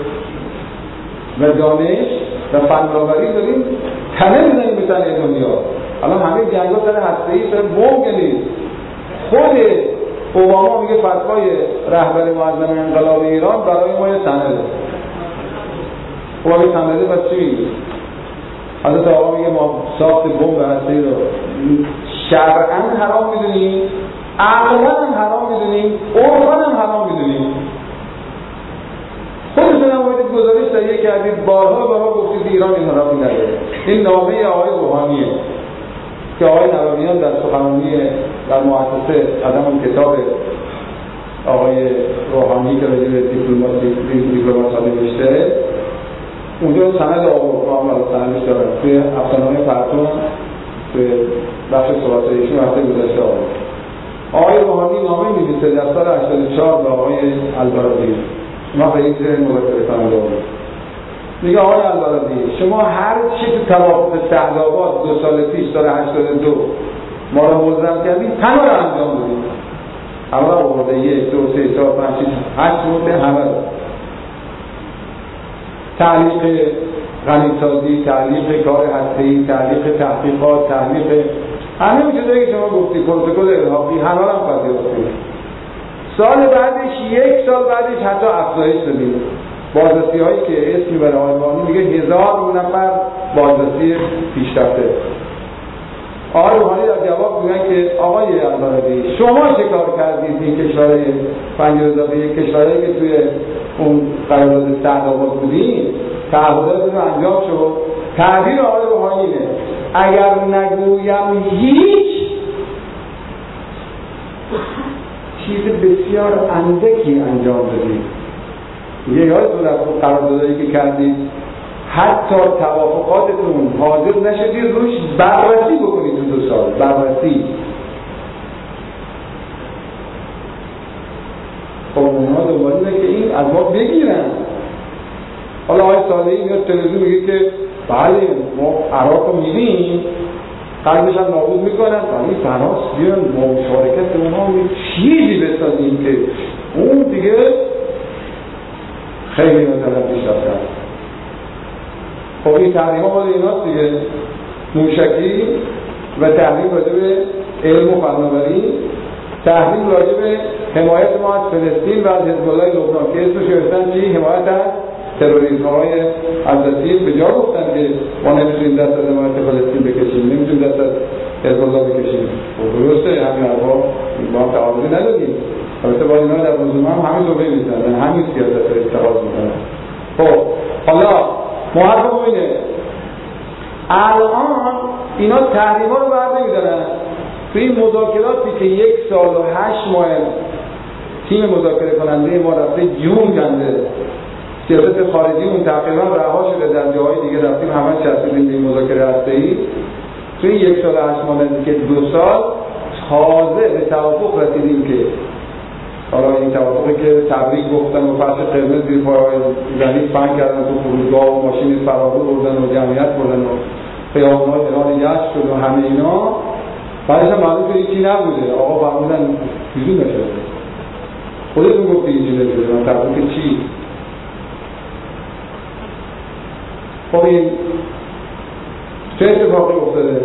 و دانش و فناوری داریم تنه میزنیم به تنه دنیا. الان همه جنگ‌ها سر هسته‌ای سر بمب نیست. خود اوباما میگه فتوای رهبر معظم انقلاب ایران برای ما یه سنده. خب اگه سنده پس چی میگه؟ حضرت آقا میگه ما ساخت بمب هسته‌ای رو شرعاً حرام میدونیم، عقلاً هم حرام میدونیم، عرفاً هم حرام میدونیم. خود بنمایید گزارش تهیه کردید، بارها بارها گفتید ایران این را نداره. این نامه آقای روحانیه که آقای نرامیان در سخنرانی در مؤسسه قدم اون کتاب آقای روحانی که راجع به دیپلماسی دیپلمات نوشته، اونجا سند آقای سندش دارن توی افسانه‌های فرتون توی بخش صحبت‌هایشون هفته گذشته آقای آقای روحانی نامه می‌نویسه در سال هشتاد و چهار به آقای البرادعی. ما به این ذهن مذاکره کننده بود. میگه آقای البرادعی شما هر چی تو توافق سعدآباد دو سال پیش سال هشتاد و دو ما رو ملزم کردید همه رو انجام دادید. همه رو آورده یک دو سه چهار پنج شش هشت مورد همه رو. تعلیق غنیسازی، تعلیق کار هسته‌ای، تعلیق تحقیقات، تعلیق همه چیزایی که شما گفتی، پروتکل الحاقی، همه رو هم پذیرفتید. سال بعدش یک سال بعدش حتی افزایش دادیم. بازرسی هایی که اسمی برای آقای روحانی میگه هزار نفر بازرسی پیشرفته. آقای روحانی در جواب میگن که آقای البرادعی شما چه کار کردید این کشورهای پنجاه هزار یک کشورهایی که توی اون قرارداد سعدآباد بودین تعهداتتون انجام شد. تعبیر آقای روحانی اینه اگر نگویم هیچ چیز بسیار اندکی انجام دادید. یه یادتون از قراردادایی که کردید حتی توافقاتتون حاضر نشدید روش بررسی بکنید تو دو سال بررسی. خب اونها دنبال اینه که این از ما بگیرن. حالا آقای صالحی میاد تلویزیون میگه که بله ما عراق رو میریم قلبش هم نابود میکنن ولی فراس بیان مشارکت اونها می چیزی بسازیم که اون دیگه خیلی مثلا پیش رفتن. خب این تحریم ها مال ایناست دیگه، موشکی و تحریم راجع به علم و فناوری، تحریم راجع به حمایت ما از فلسطین و از حزب الله لبنان که اسمش گذاشتن چی؟ حمایت از تروریسم های عزتی. به جا گفتن که ما نمیتونیم دست از حمایت فلسطین بکشیم، نمیتونیم دست از حزب الله بکشیم. خب درسته همین حرفا ما هم تعارضی ندادیم. البته با اینا در رزومه هم همین صحبه میزنن، همین سیاست رو اتخاذ میکنن. خب حالا محرم اینه الان اینا تحریما رو بر نمیدارن. توی این مذاکراتی که یک سال و هشت ماه تیم مذاکره کننده ما رفته جون کنده، سیاست خارجی اون تقریبا رها شده، در جاهای دیگه رفتیم همه چسبیدیم به این مذاکره هسته‌ای. توی یک سال و هشت ماه که دو سال تازه به توافق رسیدیم که حالا این توافقی که تبریک گفتن و فرش قرمز زیر پاهای یعنی فن کردن تو فرودگاه و ماشین فراری بردن و جمعیت بردن و خیابان‌ها اعلان یأس شد و همه اینا، بعدش هم معلوم که هیچی نبوده. آقا فرمودن چیزی نشده، خودتون گفتی هیچی نشده، من تبریک چی؟ خب این چه اتفاقی افتاده؟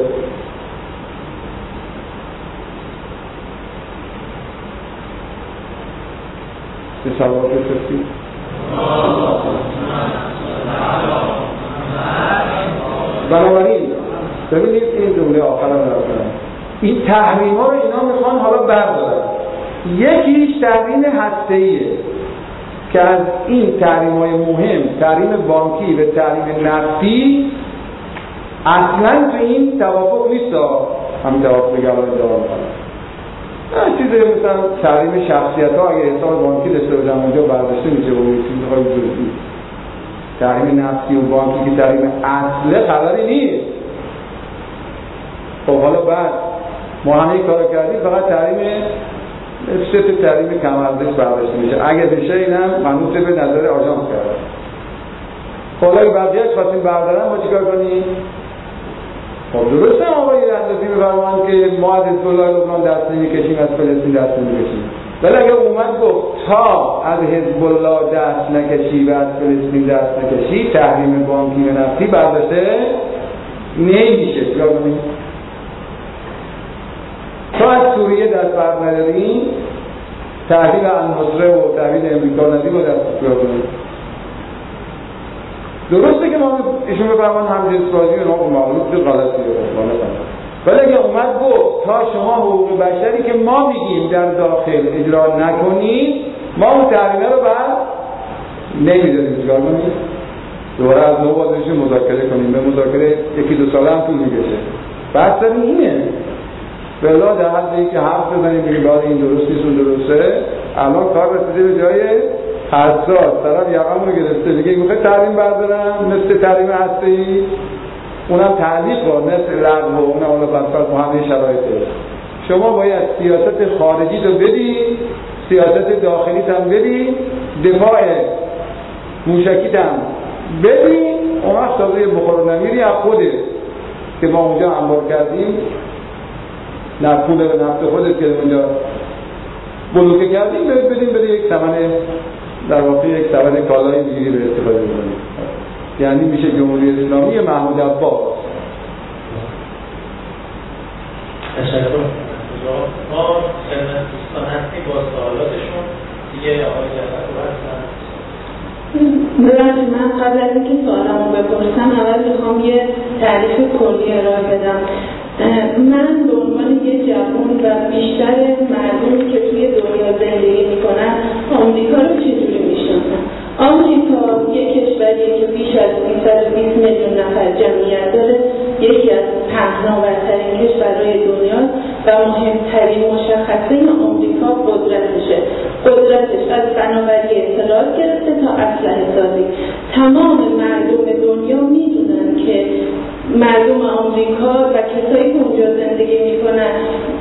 به سوال بسرسی بنابراین ببینید این جمله آخرم نرسنم این تحریم ها رو اینا میخوان حالا بردارن. یکیش تحریم هسته‌ایه که از این تحریم های مهم، تحریم بانکی و تحریم نفتی اصلا تو این توافق نیست. همین توافق گلای دارم چیزی مثلا تحریم شخصیت ها اگه حساب بانکی داشته باشن اونجا برداشته میشه و چیزهای جزئی. تحریم نفتی و بانکی که تحریم اصله خبری نیست. خب حالا بعد ما همه کار کردیم فقط تحریم سه تا تحریم کم ارزش برداشته میشه. اگه بشه اینم منوط به نظر آژانس کرده. خب اگه بقیه‌اش خواستیم بردارن ما چیکار کنیم؟ خب درسته آقای اندازی بفرمان که ما از حزب الله لبنان دست نمی‌کشیم، از فلسطین دست نمی‌کشیم. ولی اگه اومد گفت تا از حزب الله دست نکشی و از فلسطین دست نکشی تحریم بانکی و نفتی برداشته نمیشه. چیکار کنیم؟ تا از سوریه دست بر نداریم تحویل النصره و تحویل امریکا ندیم و دست چیکار کنیم؟ درسته که ما ایشون بفرمان همجنس‌بازی و نام معلوم به غلطی رو ولی اگه اومد گفت تا شما حقوق بشری که ما میگیم در داخل اجرا نکنید ما اون تحریمه رو بر نمیدونیم چیکار کنیم، دوباره از نو بازش مذاکره کنیم. به مذاکره یکی دو ساله هم طول میکشه. بحث اینه بلا در حد اینکه حرف بزنیم بگیم بعد این درست نیست اون درسته. الان کار رسیده به جای حساس، طرف یقم رو گرفته میگه میخوای تحریم بردارم مثل تحریم هسته‌ای، اونم تعلیق با مثل لغو و اونم اون بسات با همه شرایطه. شما باید سیاست خارجی رو بدی، سیاست داخلی هم بدی، دفاع موشکیت هم بدی، اون وقت تازه بخور و نمیری از خوده که ما اونجا انبار کردیم، نفت نفت خودت که اونجا بلوکه کردیم بدیم بده یک ثمن در واقع یک ثمن کالای دیگری به استفاده کنیم. یعنی میشه جمهوری اسلامی محمود عباس.
تشکر. ما خدمت دوستان هستیم با سوالاتشون دیگه. آقای جعفر هستن.
ببخشید من قبل از اینکه سوالمو بپرسم اول میخوام یه تعریف کلی ارائه بدم. من به عنوان یه جوان و بیشتر مردمی که توی دنیا زندگی میکنن آمریکا رو چجوری میشناسم؟ آمریکا یک کشوریه که بیش از بیست و بیست میلیون نفر جمعیت داره، یکی از پهناورترین کشورهای دنیا و مهمترین مشخصه آمریکا قدرتشه. قدرتش از فناوری اطلاعات گرفته تا اسلحه سازی. تمام مردم دنیا میدونن که مردم آمریکا و کسایی که اونجا زندگی میکنن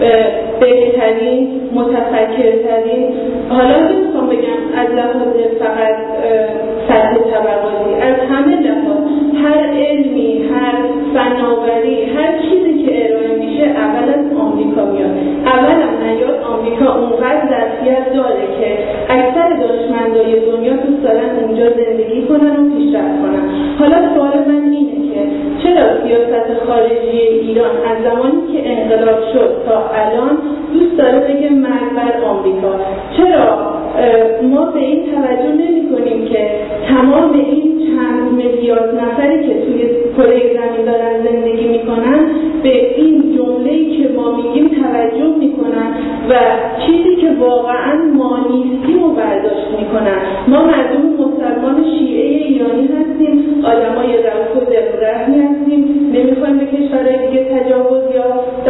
بهترین، متفکرترین، حالا نمیخوام بگم از لحاظ فقط سطح طبقاتی، از همه لحاظ، هر علمی، هر فناوری، هر چیزی که ارائه میشه اول از آمریکا میاد. اول هم نیاد آمریکا اونقدر ظرفیت داره که اکثر دانشمندای دنیا دوست دارن اونجا زندگی کنن و پیشرفت کنن. حالا سوال من اینه که چرا سیاست خارجی ایران از زمانی که انقلاب شد تا الان دوست داره بگه مرگ بر آمریکا؟ چرا ما به این توجه نمی کنیم که تمام این چند میلیارد نفری که توی کره زمین دارن زندگی میکنن به این جمله‌ای که ما میگیم توجه میکنن و چیزی که واقعا ما نیستیم و برداشت میکنن؟ ما مردم مسلمان شیعه ایرانی هستیم، آدمای رفت و دلرحمی هستیم، نمیخوایم به کشورهای دیگه تجاوز یا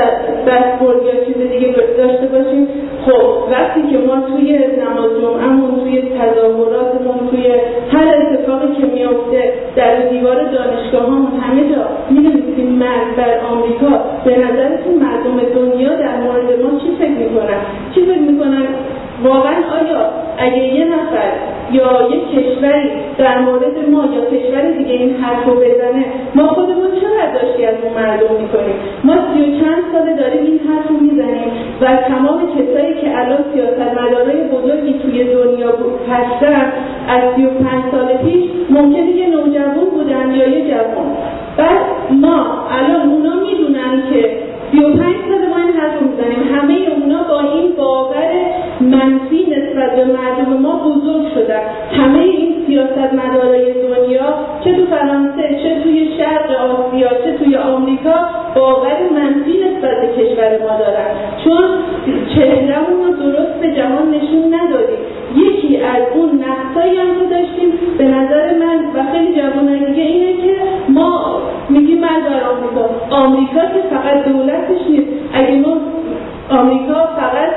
دستبرد یا چیز دیگه داشته باشیم. خب وقتی که ما توی نماز جمعهمون، توی تظاهراتمون، توی هر اتفاقی که میفته در دیوار دانشگاهامون همه جا می‌نویسیم مرگ بر آمریکا، به نظرتون مردم دنیا در مورد ما چی فکر میکنن؟ چی فکر میکنن؟ واقعا آیا اگه یه نفر یا یک کشوری در مورد ما یا کشور دیگه این حرف رو بزنه، ما خودمون چه برداشتی از اون مردم میکنیم؟ ما سی و چند ساله داریم این حرف رو میزنیم و تمام کسایی که الان سیاستمدارای بزرگی توی دنیا هستن از سی و پنج سال پیش ممکنه یه نوجوان بودن یا یه جوان. بعد ما الان اونا میدونن که سی و پنج سال ما این حرف رو میزنیم، همه اونا با این باور منفی نسبت به مردم ما بزرگ شدن. همه این سیاستمدارای دنیا چه تو فرانسه، چه توی شرق آسیا، چه توی آمریکا باور منفی نسبت به کشور ما دارن، چون چهرهمون رو درست به جهان نشون ندادیم. یکی از اون نقصایی هم که داشتیم به نظر من و خیلی جوانای دیگه اینه که ما میگیم مرگ بر آمریکا. آمریکا که فقط دولتش نیست، اگه ما آمریکا فقط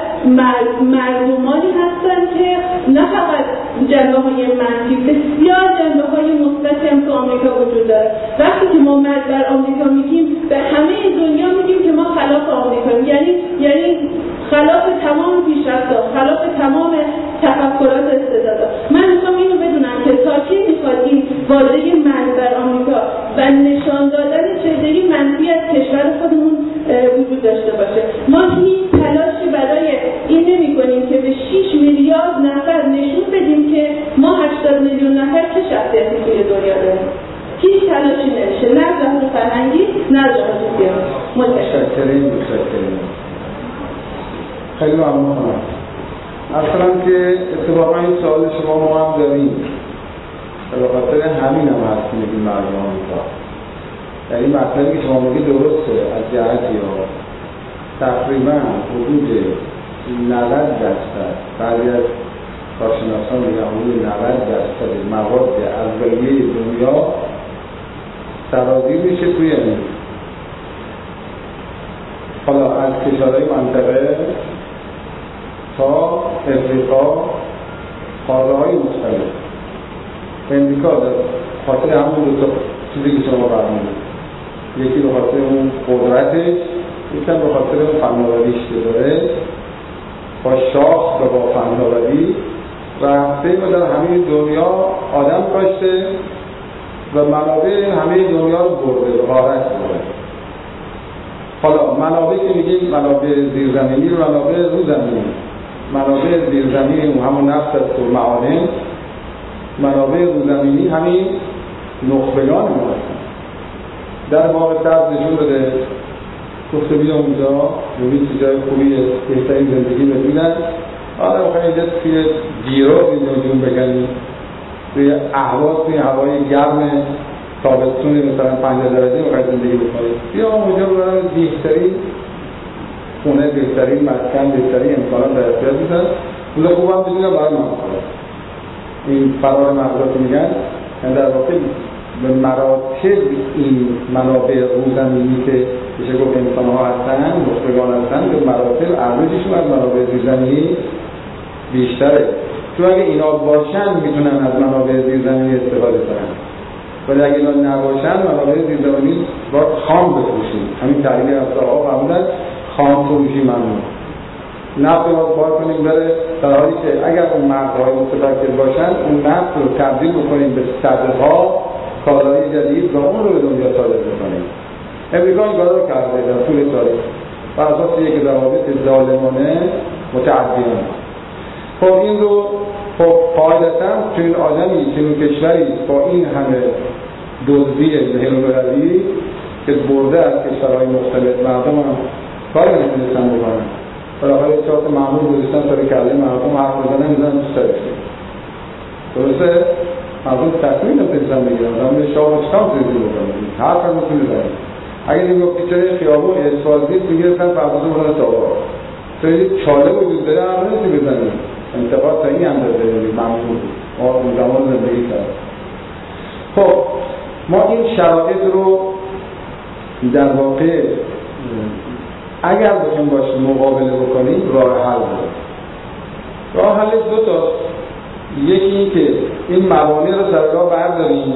مردمانی هستن که نه فقط جنبه های منفی، بسیار جنبه های مثبتی هم تو آمریکا وجود داره. وقتی که ما مرگ بر آمریکا میگیم به همه دنیا میگیم که ما خلاف آمریکاییم، یعنی یعنی خلاف تمام پیشرفت‌ها، خلاف تمام تفکرات استعدادها. من میخوام اینو بدونم که تا کی میخواد این واژه مرگ بر آمریکا و نشان دادن چهره‌ای منفی از کشور خودمون وجود داشته باشه. ما هیچ تلاشی برای این نمی‌کنیم که به شش میلیارد نفر نشون بدیم که ما هشتاد میلیون نفر چه شخصیتی توی دنیا داریم. هیچ تلاشی نمیشه، نه از لحاظ فرهنگی نه از لحاظ سیاسی.
متشکرم. متشکرم. خیلی ممنونم. اصلا که اتفاقا این سوال شما ما هم داریم، به خاطر همین هم هست که میگیم مردم آمریکا. یعنی مسئله که شما میگید درسته از جهتی ها تقریبا حدود نود درصد بعضی از کارشناسان میگن حدود نود درصد مواد اولیه دنیا سرازیر میشه توی امروز. حالا از کشورهای منطقه تا افریقا، قاره‌های مختلف. امریکا در خاطر همون دو تا چیزی که شما فرمودید، یکی به خاطر اون قدرتش، یکی به خاطر اون فناوریش که داره، با شاخ و با فناوری رفته و در همه دنیا آدم کاشته و منابع همه دنیا رو برده و غارت برده. حالا منابع که میگیم منابع زیرزمینی رو منابع رو زمینی، منابع زیرزمینی همون نفت است و معادن، منابع رو زمینی همین نخبگان ما هستن. در واقع سبز نشون بده گفته بیا اونجا ببین چه جای خوبیه، بهترین زندگی ببینن. حالا بخواهی اینجا توی گیرو اینجا جون بگنی، توی احواز توی هوای گرم تابستونی مثلا پنجاه درجه بخواهی زندگی بکنی، بیا اونجا برای بهترین خونه، بهترین مسکن، بهترین امکانات در اختیار میذارن. اون خوب هم بدونم برای من این فرار مغزات میگن، یعنی در واقع به مراتب این منابع روزمینی که بشه گفت انسان‌ها هستن، نخبگان هستن، به مراتب ارزششون از منابع زیرزمینی بیشتره. چون اگه اینا باشن میتونن از منابع زیرزمینی استفاده کنن، ولی اگه اینا نباشن منابع زیرزمینی باید خام بفروشیم. همین تعریف از آقا فرمودن خام فروشی ممنوع. نفت رو باید کنیم بره، در حالی که اگر اون مغزهای متفکر باشن اون نفت رو تبدیل بکنیم به صدها کالای جدید و اون رو به دنیا صادر بکنیم. امریکا این کار رو کرده در طول تاریخ بر اساس یک ضوابط ظالمانه متعدیانه. خب این رو خب قاعدتاً چنین آدمی چنین کشوری با این همه دزدی بین‌المللی که برده از کشورهای مختلف مردم هم کار نمی‌تونستن بکنن، بالاخره اطلاعات معمول گذاشتن سر کله مردم حرف بزنن میزنن تو سرشون. درسته؟ مردم تصمیم نمی‌تونستن بگیرن، مردم به شاه و شکام زیدی بکنن، حرف هم نمی‌تونی بزنن. اگه نگفتی چرا خیابون اسفالتیت میگرفتن فرضاً بودن تاوا خیلی چاله وجود داره هم نمی‌تونی بزنن. انتقاد تا این اندازه معمول ما اون زمان زندگی کرد. خب ما این شرایط رو در واقع اگر بخوایم باش مقابله بکنیم راه حل داریم. راه حل دو تا، یکی این که این موانع رو سر راه برداریم،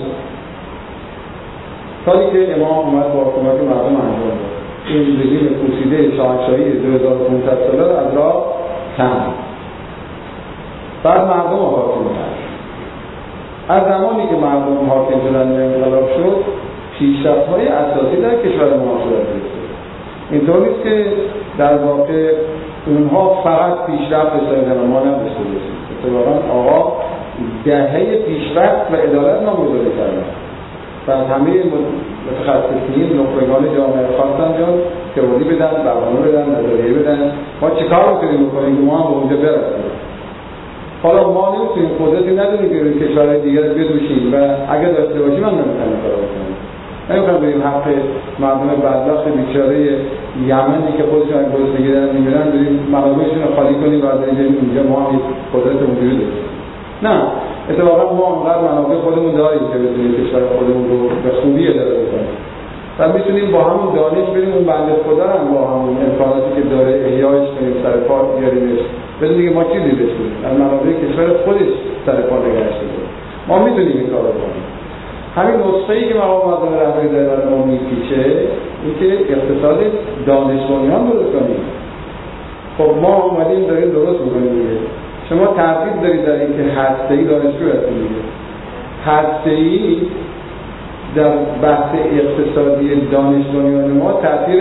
کاری که امام اومد با حکومت مردم انجام داد، این رژیم پوسیده شاهنشاهی دو هزار و پانصد ساله رو از راه کند، بعد مردم حاکم کرد. از زمانی که مردم حاکم شدن و انقلاب شد پیشرفت‌های اساسی در کشور ما صورت گرفت. اینطور نیست که در واقع اونها فقط پیشرفت داشتن و ما نداشته باشیم. اتفاقاً آقا دهه پیشرفت و عدالت نامگذاری کردن و از همه متخصصین نخبگان جامعه خواستن جان تئوری بدن، برنامه بدن، نظریه بدن. ما چیکار می‌کنیم بکنیم که ما هم به اونجا برسیم؟ حالا ما نمی‌تونیم قدرتی نداریم که کشورهای دیگر بدوشیم و اگر داشته باشیم هم نمی‌تونیم کار بکنیم. نمی‌خوایم بریم حق مردم بدبخت بیچاره یمنی که خودشون از گرسنگی دارن می‌میرن بریم منابعشون رو خالی کنیم و بریم اونجا ما هم قدرت اونجوری داریم. نه، اتفاقا ما اونقدر منابع خودمون داریم که بتونیم کشور خودمون رو به خوبی اداره کنیم و میتونیم با همون دانش بریم اون بنده خدا رو با همون امکاناتی که داره احیایش کنیم، سر پا بیاریمش، بدون دیگه ما چیزی بشیم از منابع کشور خودش سر پا نگهش داریم. ما میتونیم این کار رو کنیم. همین نسخه‌ای که مقام معظم رهبری داره برای ما میپیچه این که اقتصاد دانش بنیان درست کنیم. خب ما اومدیم داریم درست می‌کنیم دیگه. شما ترتیب دارید در این که هسته‌ای دانشجو هستید دیگه. هسته‌ای در بحث اقتصادی دانش بنیان ما تأثیر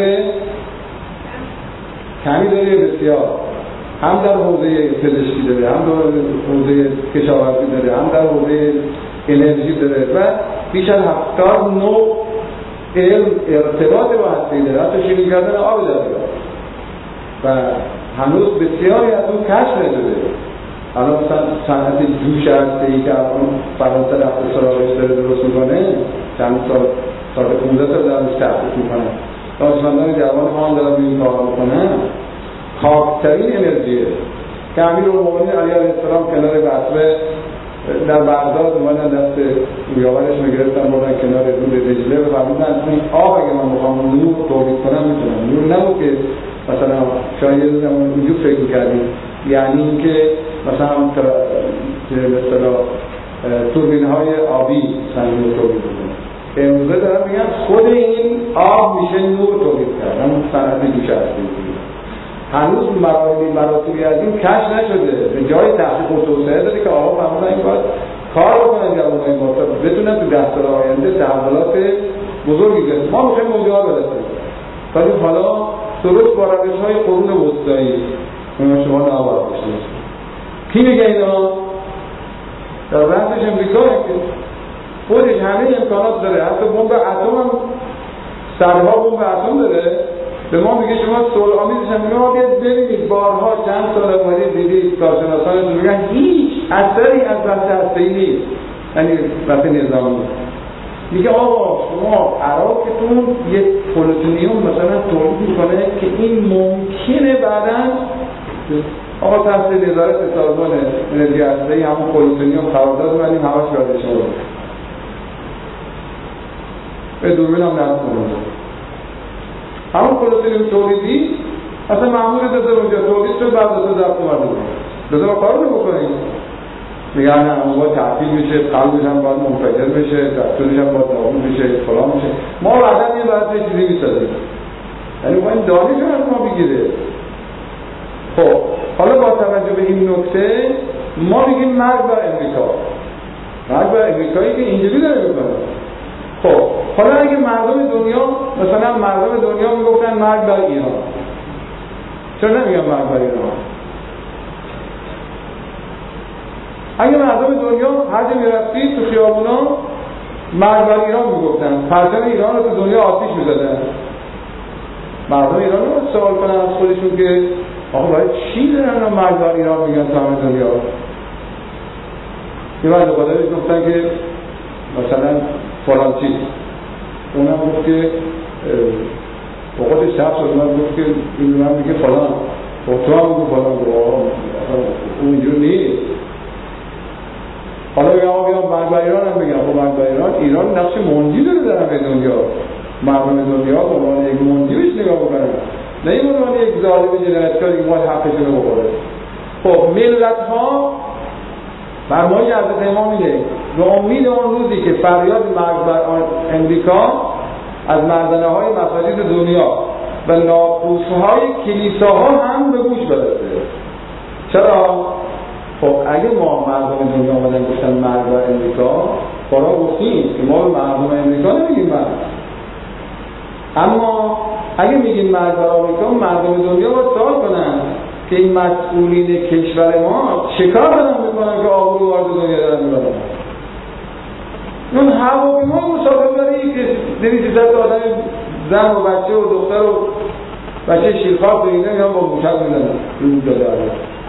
کمی داره بسیار. هم در حوزه پزشکی داره، هم در حوزه کشاورزی داره، هم در حوزه انرژی داره و بیش از هفتاد نوع علم ارتباط با هسته‌ای داره، حتی شیرین کردن آب داره و هنوز بسیاری از اون کشف نشده. الان مثلا صنعت جوش هسته‌ای که الان فرانسه رفته سراغش داره درست میکنه، چند سال سال پانزده سال درش تحقیق میکنه، دانشمندان جوان ما هم دارن این کار میکنن. خاکترین انرژیه که امیرالمومنین علی علیه السلام کنار بصره در بغداد اومدن دست یاورش میگرفتن بردن کنار رود دجله و فرمودن این آب اگه من بخوام نور تولید کنم میتونم. نور نبود که مثلا شاید یه اونجور فکر کردیم، یعنی اینکه مثلا به اصطلاح توربین های آبی مثلا نور تولید کنه. امروزه دارم میگم خود این آب میشه نور تولید کرد، همون صنعت جوش هستی. هنوز مراحل مراتبی از این کشف نشده، به جای تحقیق و توسعه داده که آقا فهمیدن این باید کار بکنن جوانای ما تا بتونن تو ده سال آینده تحولات بزرگی کنن. ما میخوایم اونجا برسیم، ولی حالا درست با روش‌های قرون وسطایی ما شما نباید باشید. کی میگه اینا؟ در رأسش امریکا که خودش همه امکانات داره، حتی بمب اتم هم سرها بمب اتم داره. به ما میگه شما صلح آمیزش هم میگه ما بیاد ببینید بارها چند سال اومدید دیدید کارشناسانتون میگن هیچ اثری از بحث هسته‌ای نیست، یعنی بحث نظامی. میگه آقا شما عراقتون یک پلوتونیوم مثلا تولید میکنه که این ممکنه بعداً آقا تحت نظارت سازمان انرژی هسته‌ای همون پلوتونیوم قرارداد ببندیم همش یادش رو به دوربین هم نصب کنیم. همون پلوتونیوم تولیدی اصلا معمول داده اونجا تولید شد بعد از ضبط اومده بود. لازم کار رو بکنیم. میگن نه اون با تعطیل میشه، قلبش هم باید منفجر بشه، دستورش هم باید نابود بشه، فلان میشه. ما بعدا یه بعد یه چیزی میسازیم. یعنی با این دانش رو از ما بگیره. خب حالا با توجه به این نکته ما میگیم مرگ بر امریکا. مرگ بر امریکایی که اینجوری داره میکنه. خب حالا اگه مردم دنیا مثلا مردم دنیا میگفتن مرگ بر ایران، چرا نمیگن مرگ بر ایران؟ اگه مردم دنیا هر جا میرفتید تو خیابونا مرگ بر ایران میگفتن، پرچم ایران رو تو دنیا آتیش میزدن، مردم ایران رو سوال کنن از خودشون که آقا باید چی دارن رو مرگ بر ایران میگن تو همه دنیا؟ یه بعد قدرش گفتن که مثلا فلان چیز، اونم گفت که وقت شخص اونم گفت که این من میگه فلان، و تو هم بگو فلان، اونجور نیست. حالا بگم آقا بیام مرگ بر ایران هم بگم، خب مرگ بر ایران، ایران نقش منجی داره در همه دنیا، مردم دنیا به عنوان یک منجی بهش نگاه بکنن، نه این به عنوان یک ظالم جنایتکاری که باید حقشون رو بخوره. خب ملت ها فرمای حضرت امام اینه به امید اون روزی که فریاد مرگ بر امریکا از مردانه های مساجد دنیا و ناقوس‌های کلیساها هم به گوش برسه. چرا؟ خب اگه ما مردم دنیا آمدن گفتن مرگ بر امریکا، بارا گفتیم که ما به مردم امریکا نمیگیم مرگ، اما اگه میگیم مرگ بر امریکا، مردم دنیا باید سوال کنن که این مسئولین کشور ما چه کار دارن میکنن که آبرو وارد دنیا دارن میبرن؟ اون هواپیمای مسافربری که دویست صد آدم زن و بچه و دختر و بچه شیرخواب و اینا یا با موشک میزنن رود داده آدم.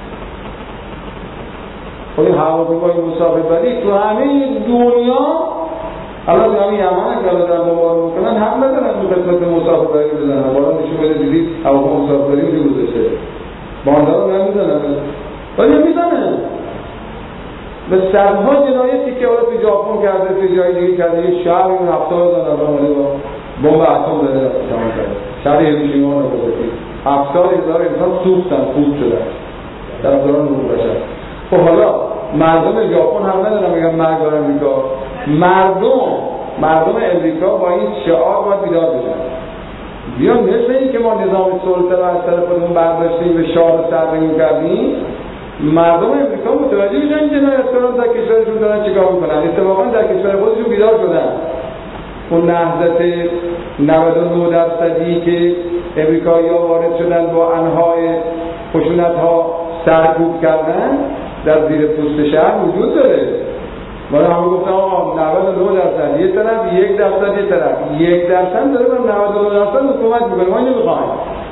خب این هواپیمای مسافربری تو همه دنیا الان همین یمن که الان دارن بمبار میکنن حق ندارن تو خدمت مسافربری بزنن. بالا نشون بده دیدید هواپیمای مسافربری اونجا گذاشته باندار رو نمیزنن، ولی میزنن به صدها جنایتی که حالا تو ژاپن کرده، تو جای دیگه کرده، یه شهر این هفتاد هزار نفر اومده با بمب اتم زده تمام کرده، شهر هیروشیما و ناگازاکی، هفتاد هزار انسان سوختن، خورد شدن در دوران نور بشر. خب حالا مردم ژاپن هم ندارن میگن مرگ بر امریکا، مردم مردم امریکا با این شعار باید بیدار بشن. بیان مثل این که ما نظام سلطه رو از طرف خودمون برداشتیم به شاه رو سرنگون کردیم، مردم امریکا متوجه میشن جنایتکاران در کشورشون دارن چیکار میکنن. اتفاقا در کشور خودشون بیدار شدن. اون نهضت نود و نه درصدی که امریکایی‌ها وارد شدن با انواع خشونت‌ها سرکوب کردن در زیر پوست شهر وجود داره. ولی همه گفتن آقا نود و نه درصد یه طرف، یک درصد یه طرف، یک درصد داره بر نود و نه درصد حکومت میکنه، ما اینو میخوایم.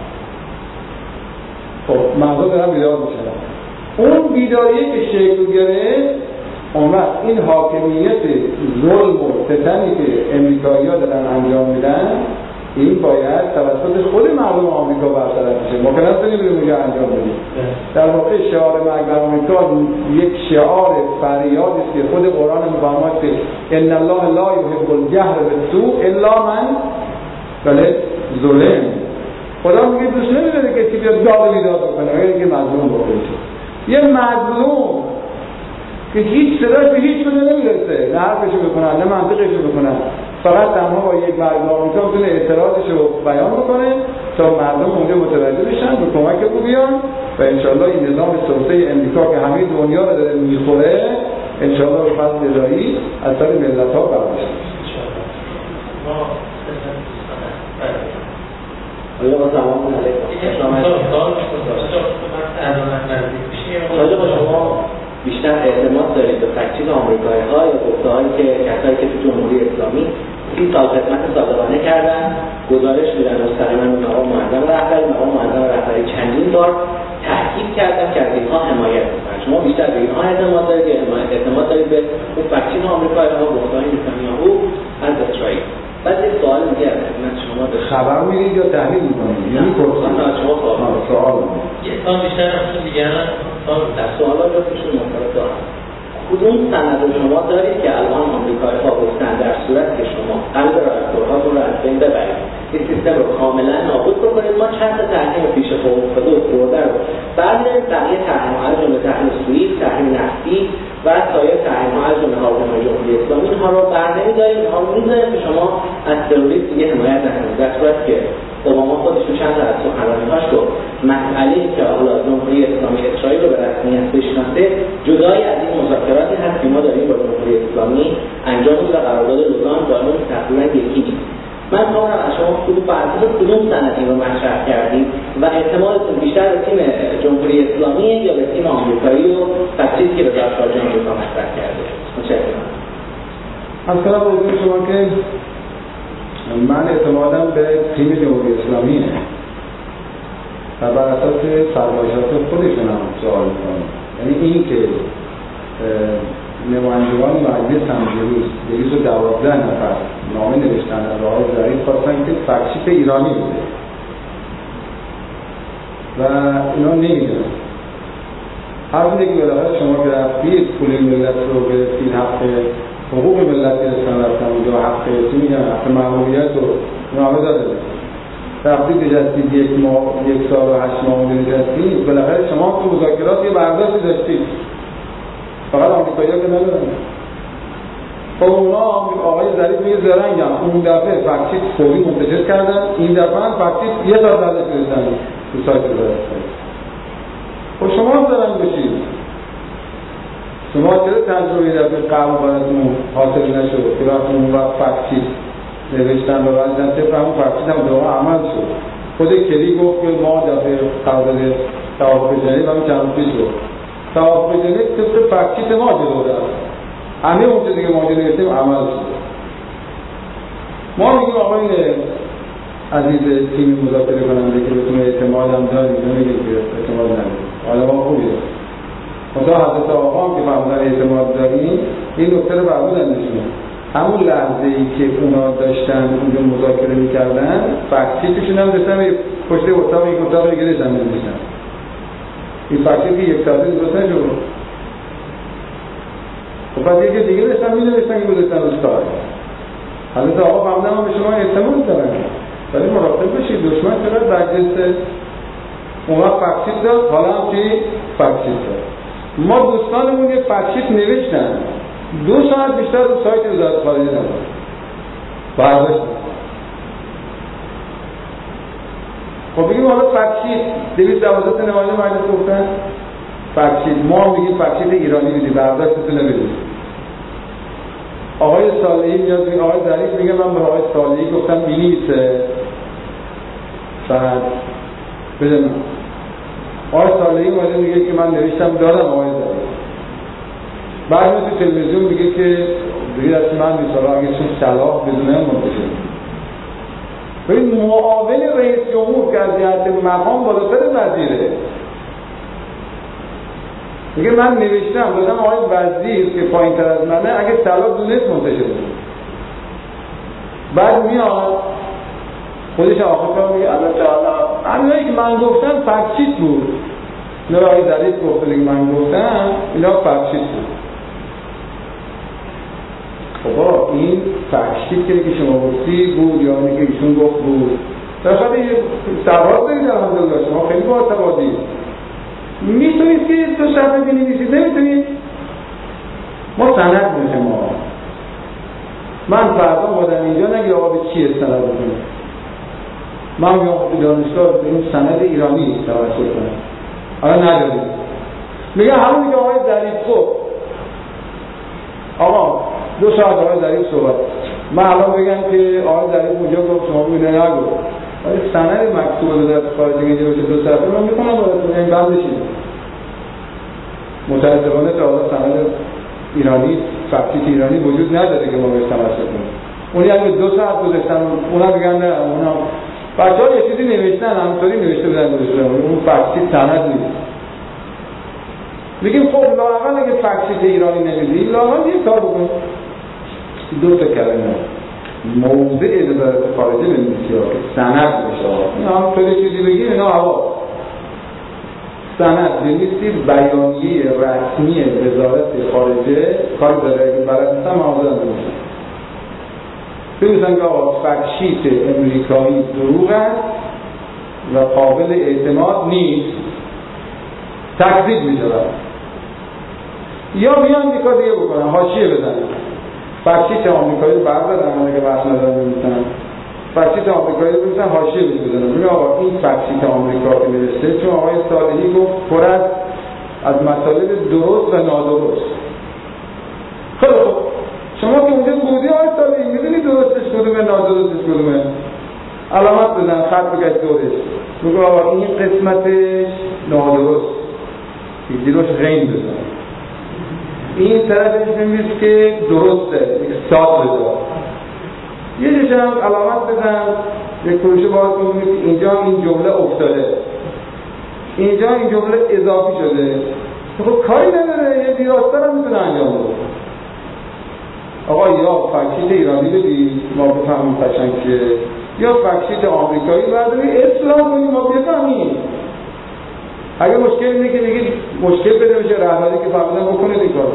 خب مردم دارن بیدار میشن. اون بیداریه که شکل گرفت اون وقت این حاکمیت ظلم و ستمی که امریکایی‌ها دارن انجام میدن، این باید توسط خود مردم آمریکا برطرف بشه. ممکن است نمی‌دونیم اونجا انجام بدیم. در واقع شعار مرگ بر آمریکا یک شعار فریادی است که خود قرآن می‌فرماید که ان الله لا یحب الجهر بالسوء الا من بله ظلم. خدا میگه دوست نمی‌داره که کسی بیاد داد و بیداد بکنه، اگه که مظلوم باشه. یه مظلوم که هیچ صداش به هیچ جا نمیرسه، نه حرفشو بکنن نه منطقشو بکنن، فقط تنها با یک مرگ بر آمریکا میتونه اعتراضشو بیان بکنه تا مردم اونجا متوجه بشن به کمک او بیان و انشالله این نظام سلطه امریکا که همه دنیا رو داره میخوره انشالله به فضل الهی از سر ملت ها برداشته
آیا با سلام علیکم آیا با شما بیشتر اعتماد دارید به تکچیل آمریکایی ها یا گفته‌هایی که کسایی که تو جمهوری اسلامی سی سال خدمت صادقانه کردن گزارش میدن مستقیما به مقام معظم رهبری مقام معظم رهبری چندین بار تاکید کردن که از اینها حمایت میکنن. شما بیشتر به اینها اعتماد دارید یا اعتماد دارید به اون تکچیل آمریکایی ها گفته‌های نتانیاهو از اسرائیل؟ بعد یک سوال دیگه از خدمت شما دارم.
خبر میدید یا تحلیل میکنید؟ یعنی پرسان
از شما
سوال
یه سوال بیشتر همشون دیگه نه
در سوالات رو پیشون مطالب دارم. کدوم سند شما دارید که الان آمریکایی ها گفتن در صورت که شما قلب راکتورهاتون رو از بین ببرید این سیستم رو کاملا نابود بکنید ما چند تا تحریم پیش پا افتاده و خورده رو برداریم بقیه تحریم‌ها از جمله تحریم سوئیس تحریم نفتی و سایر تحریم‌ها از جمله هواپیمای جمهوری اسلامی اینها رو برنمی‌داریم اینها رو می‌ذاریم که شما از تروریست دیگه حمایت نکنید در صورتی که اوباما خودش تو چند تا از سخنرانی‌هاش رو مسئله‌ای که حالا جمهوری اسلامی اسرائیل رو به رسمیت بشناسه جدای از این مذاکراتی هست که ما داریم با جمهوری اسلامی انجام میدیم و قرارداد لوزان با اون تقریبا یکی نیست. من می‌خوام از شما کدوم بر اساس کدوم سند این رو مطرح کردید و اعتمادتون بیشتر به تیم جمهوری اسلامی یا به تیم آمریکایی و تفسیری که وزارت خارجه آمریکا مطرح کرده؟ متشکرم.
از کنم حضور شما که من اعتمادم به تیم جمهوری اسلامیه و بر اساس فرمایشات خودشون هم سوال می‌کنم. یعنی این که نمایندگان مجلس هم دیروز دویست و دوازده نفر نامه نوشتن از آقای ظریف خواستن که فکت‌شیت ایرانی بوده و اینا نمیدونن. هر وقتی که بالاخره شما که رفتید پول ملت رو گرفتید حق حقوق ملت گرفتن رفتن اونجا حق چی میگن حق معمولیت رو نامه داده رفتید نشستید یک ماه یک سال و هشت ماه اونجا نشستید بالاخره شما تو مذاکرات یه برداشتی داشتید فقط آمریکایی‌ها که ندارن. خب اونا آقای ظریف میگه زرنگ هم اون دفعه فکت‌شیت فوری منتشر کردن این دفعه هم فکت‌شیت یه سال بعدش بزنن تو سایت وزارت. خب شما هم زرنگ بشید. شما چرا تجربه دفعه قبل براتون حاصل نشد که وقتی اون وقت فکت‌شیت نوشتن و بعدن طبق همون فکت‌شیت هم دوباره عمل شد. خود کلی گفت که ما دفعه قرارداد توافق جنیو همین چند روز پیش گفت توافق جنیو طبق فکت‌شیت ما جلو رفت. همه اون چیزی که ما نوشتیم عمل شد. ما میگیم آقای عزیز تیم مذاکره کننده که بهتون اعتماد هم داریم نمیگیم که اعتماد نداریم. حالا ما خوبیه. مثلا حضرت آقا هم که فرمودن اعتماد داریم این نکته رو فرمودن نشونه. همون لحظه ای که اونا داشتن اونجا مذاکره میکردن فکت‌شیتشون هم داشتن پشت اتاق یک اتاق دیگه داشتن می‌نوشتن. این فکت‌شیت که یک ساعته درست نشد. خب بعد یکی دیگه داشتن می‌نوشتن که گذاشتن رو ساعت. حضرت آقا فرمودن ما به شما اعتماد دارن. ولی مراقب بشید دشمن چقدر برجسته. اون وقت فکت‌شیت داد حالا هم چی فکت‌شیت داد. ما دوستانمون یه فکت‌شیت نوشتن. دو ساعت بیشتر رو سایت وزارت خارجه نبود. برداشت. خب بگیم حالا فکت‌شیت دویست و دوازده تا نماینده مجلس گفتن فکت‌شیت ما میگیم فکت‌شیت ایرانی میدیم برداشتتون نمیدیم. آقای صالحی میاد میگه آقای ظریف میگه من به آقای صالحی گفتم بنویسه بعد بدون آقای صالحی اومده میگه که من نوشتم دادم آقای ظریف بعد تو تلویزیون میگه که دیگه دست من میسالا اگه چون صلاح بدونه منتشر ببین معاون رئیس جمهور که از جهت مقام بالاتر وزیره میگه من نوشتم دادم آقای وزیر که پایین تر از منه اگه صلاح دونست منتشر بعد میاد خودش آخر میگه البته حالا همینایی که من گفتم فکت بود. اینا رو آقای ظریف گفته که من گفتم اینا فکت بود. خب این فکت که شما گفتی بود یا اینکه ایشون گفت بود. در خاطر یه سواد دارید الحمدلله، شما خیلی با سوادی. میتونید که تو صفحه بنویسید، نمیتونید؟ ما سند میشه ما. من فردا بودم اینجا نگه آقا به چی استند بکنم. من میام به دانشگاه به این سند ایرانی توسط کنم. الان نداریم. میگه همونی که آقای ظریف گفت. آقا دو ساعت آقای ظریف صحبت. من الان بگم که آقای ظریف اونجا گفت شما بگید نگفت. ولی سند مکتوب در خارج اینجا بشه دو صفحه من میکنم براتون این بند بشین. متأسفانه تا حالا سند ایرانی فکت ایرانی وجود نداره که ما بهش تمسک کنیم. اونی اگه دو ساعت گذاشتن اونا بگن نه اونا بچه‌ها یه چیزی نوشتن همونطوری نوشته بودن گذاشتن اون فکت سند نیست. میگیم خب لااقل اگه فکت ایرانی نمیدی لااقل یه کار بکن. دو تا کلمه موضع وزارت خارجه بنویسی که سند بشه. اینا همونطوری چیزی بگی اینا هوا سند بنویسی بیانیه رسمی وزارت خارجه کار داره که برای مثلا معاوضه نمیشه. بگویستن که آقا فکشیت امریکایی دروغ است و قابل اعتماد نیست تکذیب میشه. یا میان دیگه دیگه بکنن حاشیه بزنن فکشیت آمریکایی رو بردارن اگه بحث ندارن میکنن فکشیت آمریکایی رو بزنن حاشیه بزنن. میگه آقا این فکشیت آمریکا که نوشته چون آقای صالحی گفت پر از از مطالب درست و نادرست. خیلی خوب شما که اونجا بودی آقای صالحی میدونی درستش کدومه نادرستش کدومه علامت بزن خط بگشت دورش. میگه آقا این قسمتش نادرست زیروش غین بزن این طرفش بنویس که درسته سات بزن یه جشن علامت بزن یک کروشه باز کنید اینجا این جمله افتاده اینجا این جمله اضافی شده. خب کاری نداره یه دیراستر هم میتونه انجام بده. آقا یا فکشیت ایرانی بدید ما بفهمیم قشنگ که یا فکشیت آمریکایی برداری اصلاح کنیم ما بفهمیم. اگه مشکل اینه که بگید مشکل بده بشه رهبری که فهمیدن بکنه این کارو.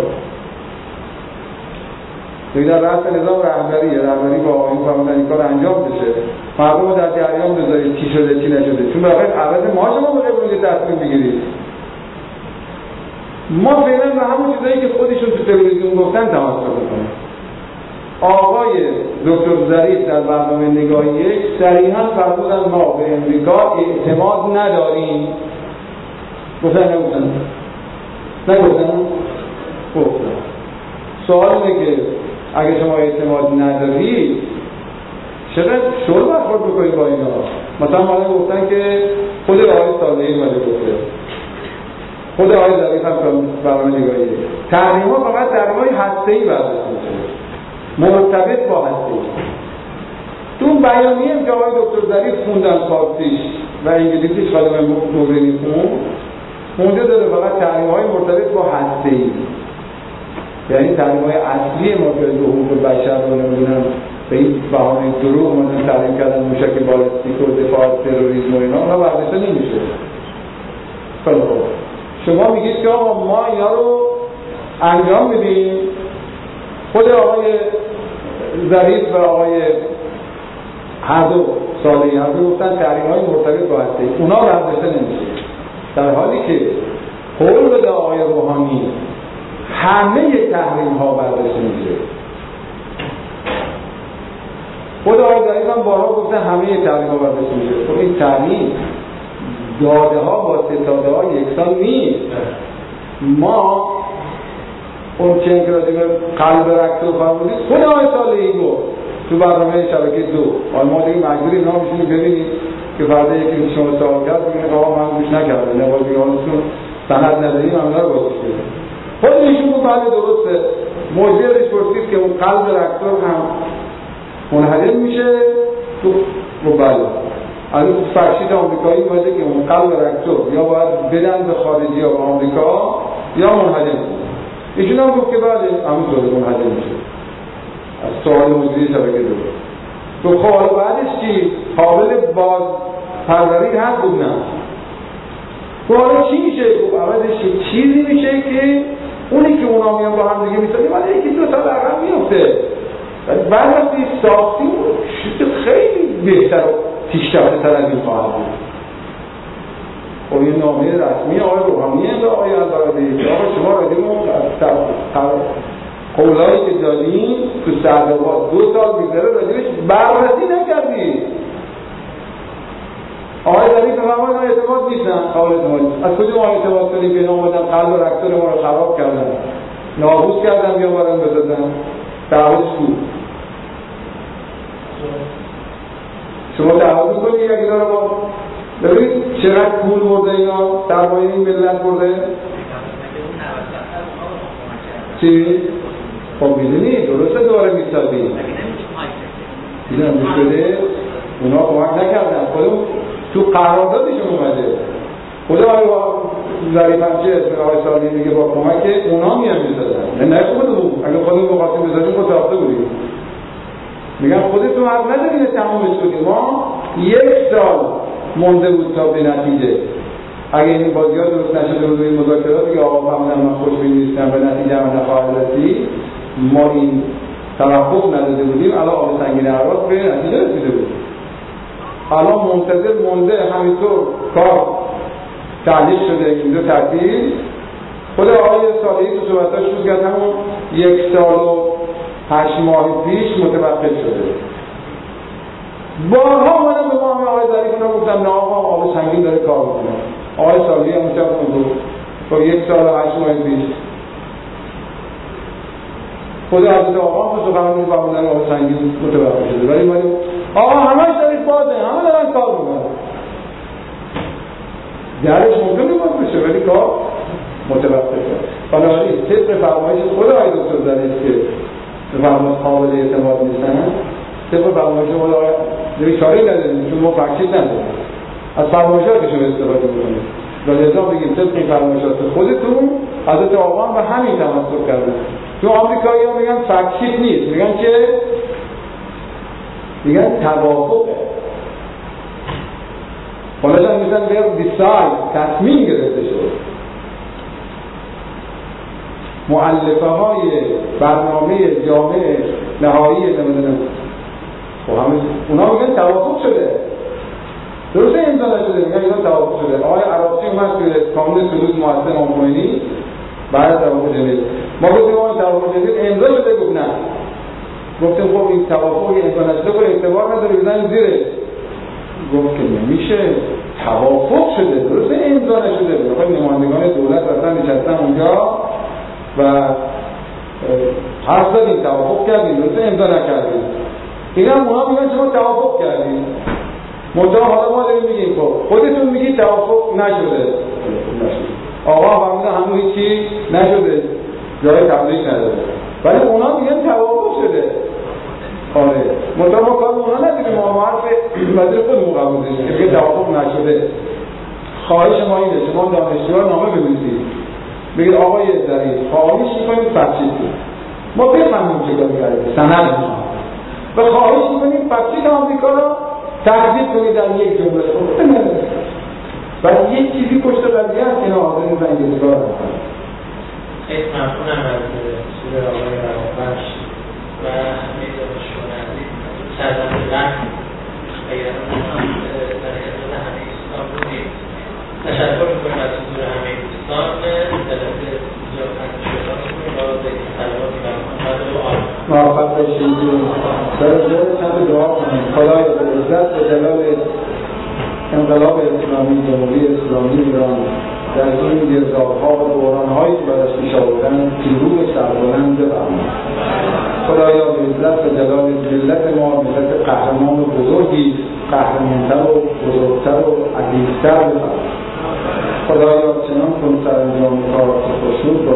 بگید در رأس نظام رهبریه رهبری با آقایون فهمیدن این کار انجام بشه. مردم رو در جریان بذارید چی شده چی نشده. چون واقعا عوض ما شما بخیر بگید تصمیم بگیرید. ما فعلا به همون چیزایی که خودشون تو تلویزیون گفتن تمسک کنیم. آقای دکتر ظریف در برنامه نگاه یک صریحاً فرمودن ما به امریکا اعتماد نداریم. گفتن نگفتن؟ نگفتن؟ گفتن. سوال اینه که اگه شما اعتماد ندارید چقدر شل برخورد بکنید با اینا؟ مثلا ما گفتن که خود آقای صالحی اومده گفته خود آقای ظریف هم برنامه نگاه یک تحریم ها فقط تحریم های هسته‌ای برداشته میشه مرتبط با هسته‌ای. تو اون بیانیه هم که آقای دکتر ظریف خوندن فارسیش و انگلیسیش خانم نورینی خوند خونده داره فقط تحریم‌های مرتبط با هسته‌ای یعنی تحریم‌های اصلی مرتبط با حقوق بشر رو نمیدونم به این بهانه دروغ مثلا تحریم کردن موشک بالستیک و دفاع از تروریسم و اینا اونا برداشته نمیشه. خیلی خوب شما میگید که آقا ما اینا رو انجام میدیم. خود آقای ظریف و آقای هر دو صالحی هر دو گفتن تحریم‌های مرتبط با هسته‌ای اونا برداشته نمیشه. در حالی که قول بده آقای روحانی همه تحریم ها برداشته میشه. خود آقای ظریف هم بارها گفتن همه تحریم ها برداشته میشه. خب این تحریم داده ها با ستاده ها یکسان نیست. ما اون چند که راجع به قلب رکت و فرمودید خود آقای صالحی گفت تو برنامه شبکه دو حالا ما دیگه مجبوری اینا میشونیم ببینید که فردا یکی شما سوال کرد بگید آقا من گوش نکردم نباید بگید حالتون سند نداریم همه رو بازش کنید. خود ایشون گفت بله درسته موجودش پرسید که اون قلب رکتور هم منحدم میشه تو بله از اون فرشید آمریکایی باشه که اون قلب رکتور یا باید بدن به خارجی ها به آمریکا یا منحدم. ایشون هم گفت که بله همونطوره منحدم میشه از سوال موجودی شبکه دو. تو خب بعدش چی؟ قابل باز پروری هست بود نه حالا چی میشه؟ خب عوضش چیزی میشه که اونی که اونا میان با هم دیگه میسازیم ولی یکی دو سال عقب میفته بعد وقتی ساختیم خیلی بهتر و پیشرفته تر از این خواهد بود. خب این نامه رسمی آقای روحانی و آقای البرادعی که آقا شما راجع به قولایی که دادیم تو سعدآباد دو سال میگذره راجعش بررسی نکردید. آقای ظریف فرمان ما اعتماد نیستن قابل اعتماد از کجا ما اعتماد کنیم که اینا اومدن قلب و رکتور ما رو خراب کردن نابود کردن بیاورن بسازن دعوتش بود. شما دعوت میکنی یک اداره با ببینید چقدر پول برده اینا سرمایه این ملت برده چی؟ خب میدونی درسته دوباره میسازی میدونم میشده اونا کمک نکردن خودم تو قراردادشون اومده خدا آقای ظریف همچه اسم آقای سالی میگه با کمک اونا میان میسازن نه خودمون اگه خودمون بخواستیم بسازیم خود ساخته بودیم میگن خودتون حق ندارین تمامش کنیم ما یک سال مونده بود تا به نتیجه اگه این بازی ها درست نشده بود این مذاکرات که آقا فهمیدن من خوشبین نیستم به نتیجه هم نخواهد رسید ما این توقف نداده بودیم الان آب سنگین عراق به نتیجه رسیده بود الان منتظر مونده همینطور کار تعلیق شده این دو ترتیب خود آقای صالحی تو صحبتاش شد کرد همون یک سال و هشت ماه پیش متوقف شده بارها اومدن به ما همه آقای ظریف اینا گفتن نه آقا آب سنگین داره کار میکنه آقای صالحی هم اونجا بود با یک سال و هشت ماه پیش خود حضرت آقا هم سخنرانی فرمودن آب سنگین متوقف شده ولی ولی آقا همش دارید بازه همه دارن کار میکنن درش ممکنه باز بشه ولی کار متوقف شد بنابراین طبق فرمایش خود آقای دکتر ظریف که فرمایش قابل اعتماد نیستن طبق فرمایش خود آقای دیگه چاره‌ای نداریم چون ما فکرشیت نداریم از فرمایشاتشون استفاده میکنیم لذا بگیم طبق این فرمایشات خودتون حضرت آقا هم به همین تمسک کردن تو آمریکایی ها میگن فکرشیت نیست میگن که میگن توافقه حالا میگن ویر دیساید تصمیم گرفته شد مؤلفه های برنامه جامع نهایی نمیدونم خب همه اونا میگن توافق شده درسته امضا نشده میگن اینا توافق شده آقای عراقچی اومد که کانون سلوک محسن آموینی بعد از توافق جدید ما گفتیم آقا توافق جدید امضا شده گفت نه گفتیم خب این توافق امضا نشده خب اعتبار نداره بزنیم زیره گفت که نمیشه توافق شده درسته امضا نشده خب نمایندگان دولت اصلا نشستن اونجا و حرف زدیم توافق کردیم درسته امضا نکردیم این هم اونا میگن شما توافق کردیم منطقه حالا ما داریم میگیم خب خودتون میگید توافق نشده آقا فرمودن همون هیچی نشده جای تبلیغ نداره ولی اونا میگن توافق شده آره منطقه ما کار اونا نداریم ما حرف وزیر خودمون قبول داریم که میگه توافق نشده خواهش ما اینه شما دانشجوها نامه بنویسید بگید آقای ظریف خواهش میکنیم فکرشیت ما بفهمیم چه کار کردیم سند میخوام و خواهش میکنیم فکرشیت آمریکا رو تحقیق کنید در یک جمله و یک چیزی پشت قضیه هست که ناظرین زنگیزگاه هستن
خیلی ممنونم از سوره آقای روابخش و همه دانشجویان عزیز سرزمین رحم اگر هم در خدمت همه دوستان بودیم تشکر میکنیم از حضور همه دوستان جلسه بسیار پنجشنبه میکنیم با ذکر صلواتی بر محمد و آل
موفق باشید در جای چند دعا کنیم خدای به عزت و جلال انقلاب اسلامی جمهوری اسلامی ایران در این گرداب‌ها و دوران‌هایی که برش می‌شاودند پیروز سربلند بفرمایید خدایا به عزت و جلال ملت ما ملت قهرمان و بزرگی قهرمان‌تر و بزرگتر و عزیزتر بفرمایید خدایا چنان کن سرانجام کارات خشنود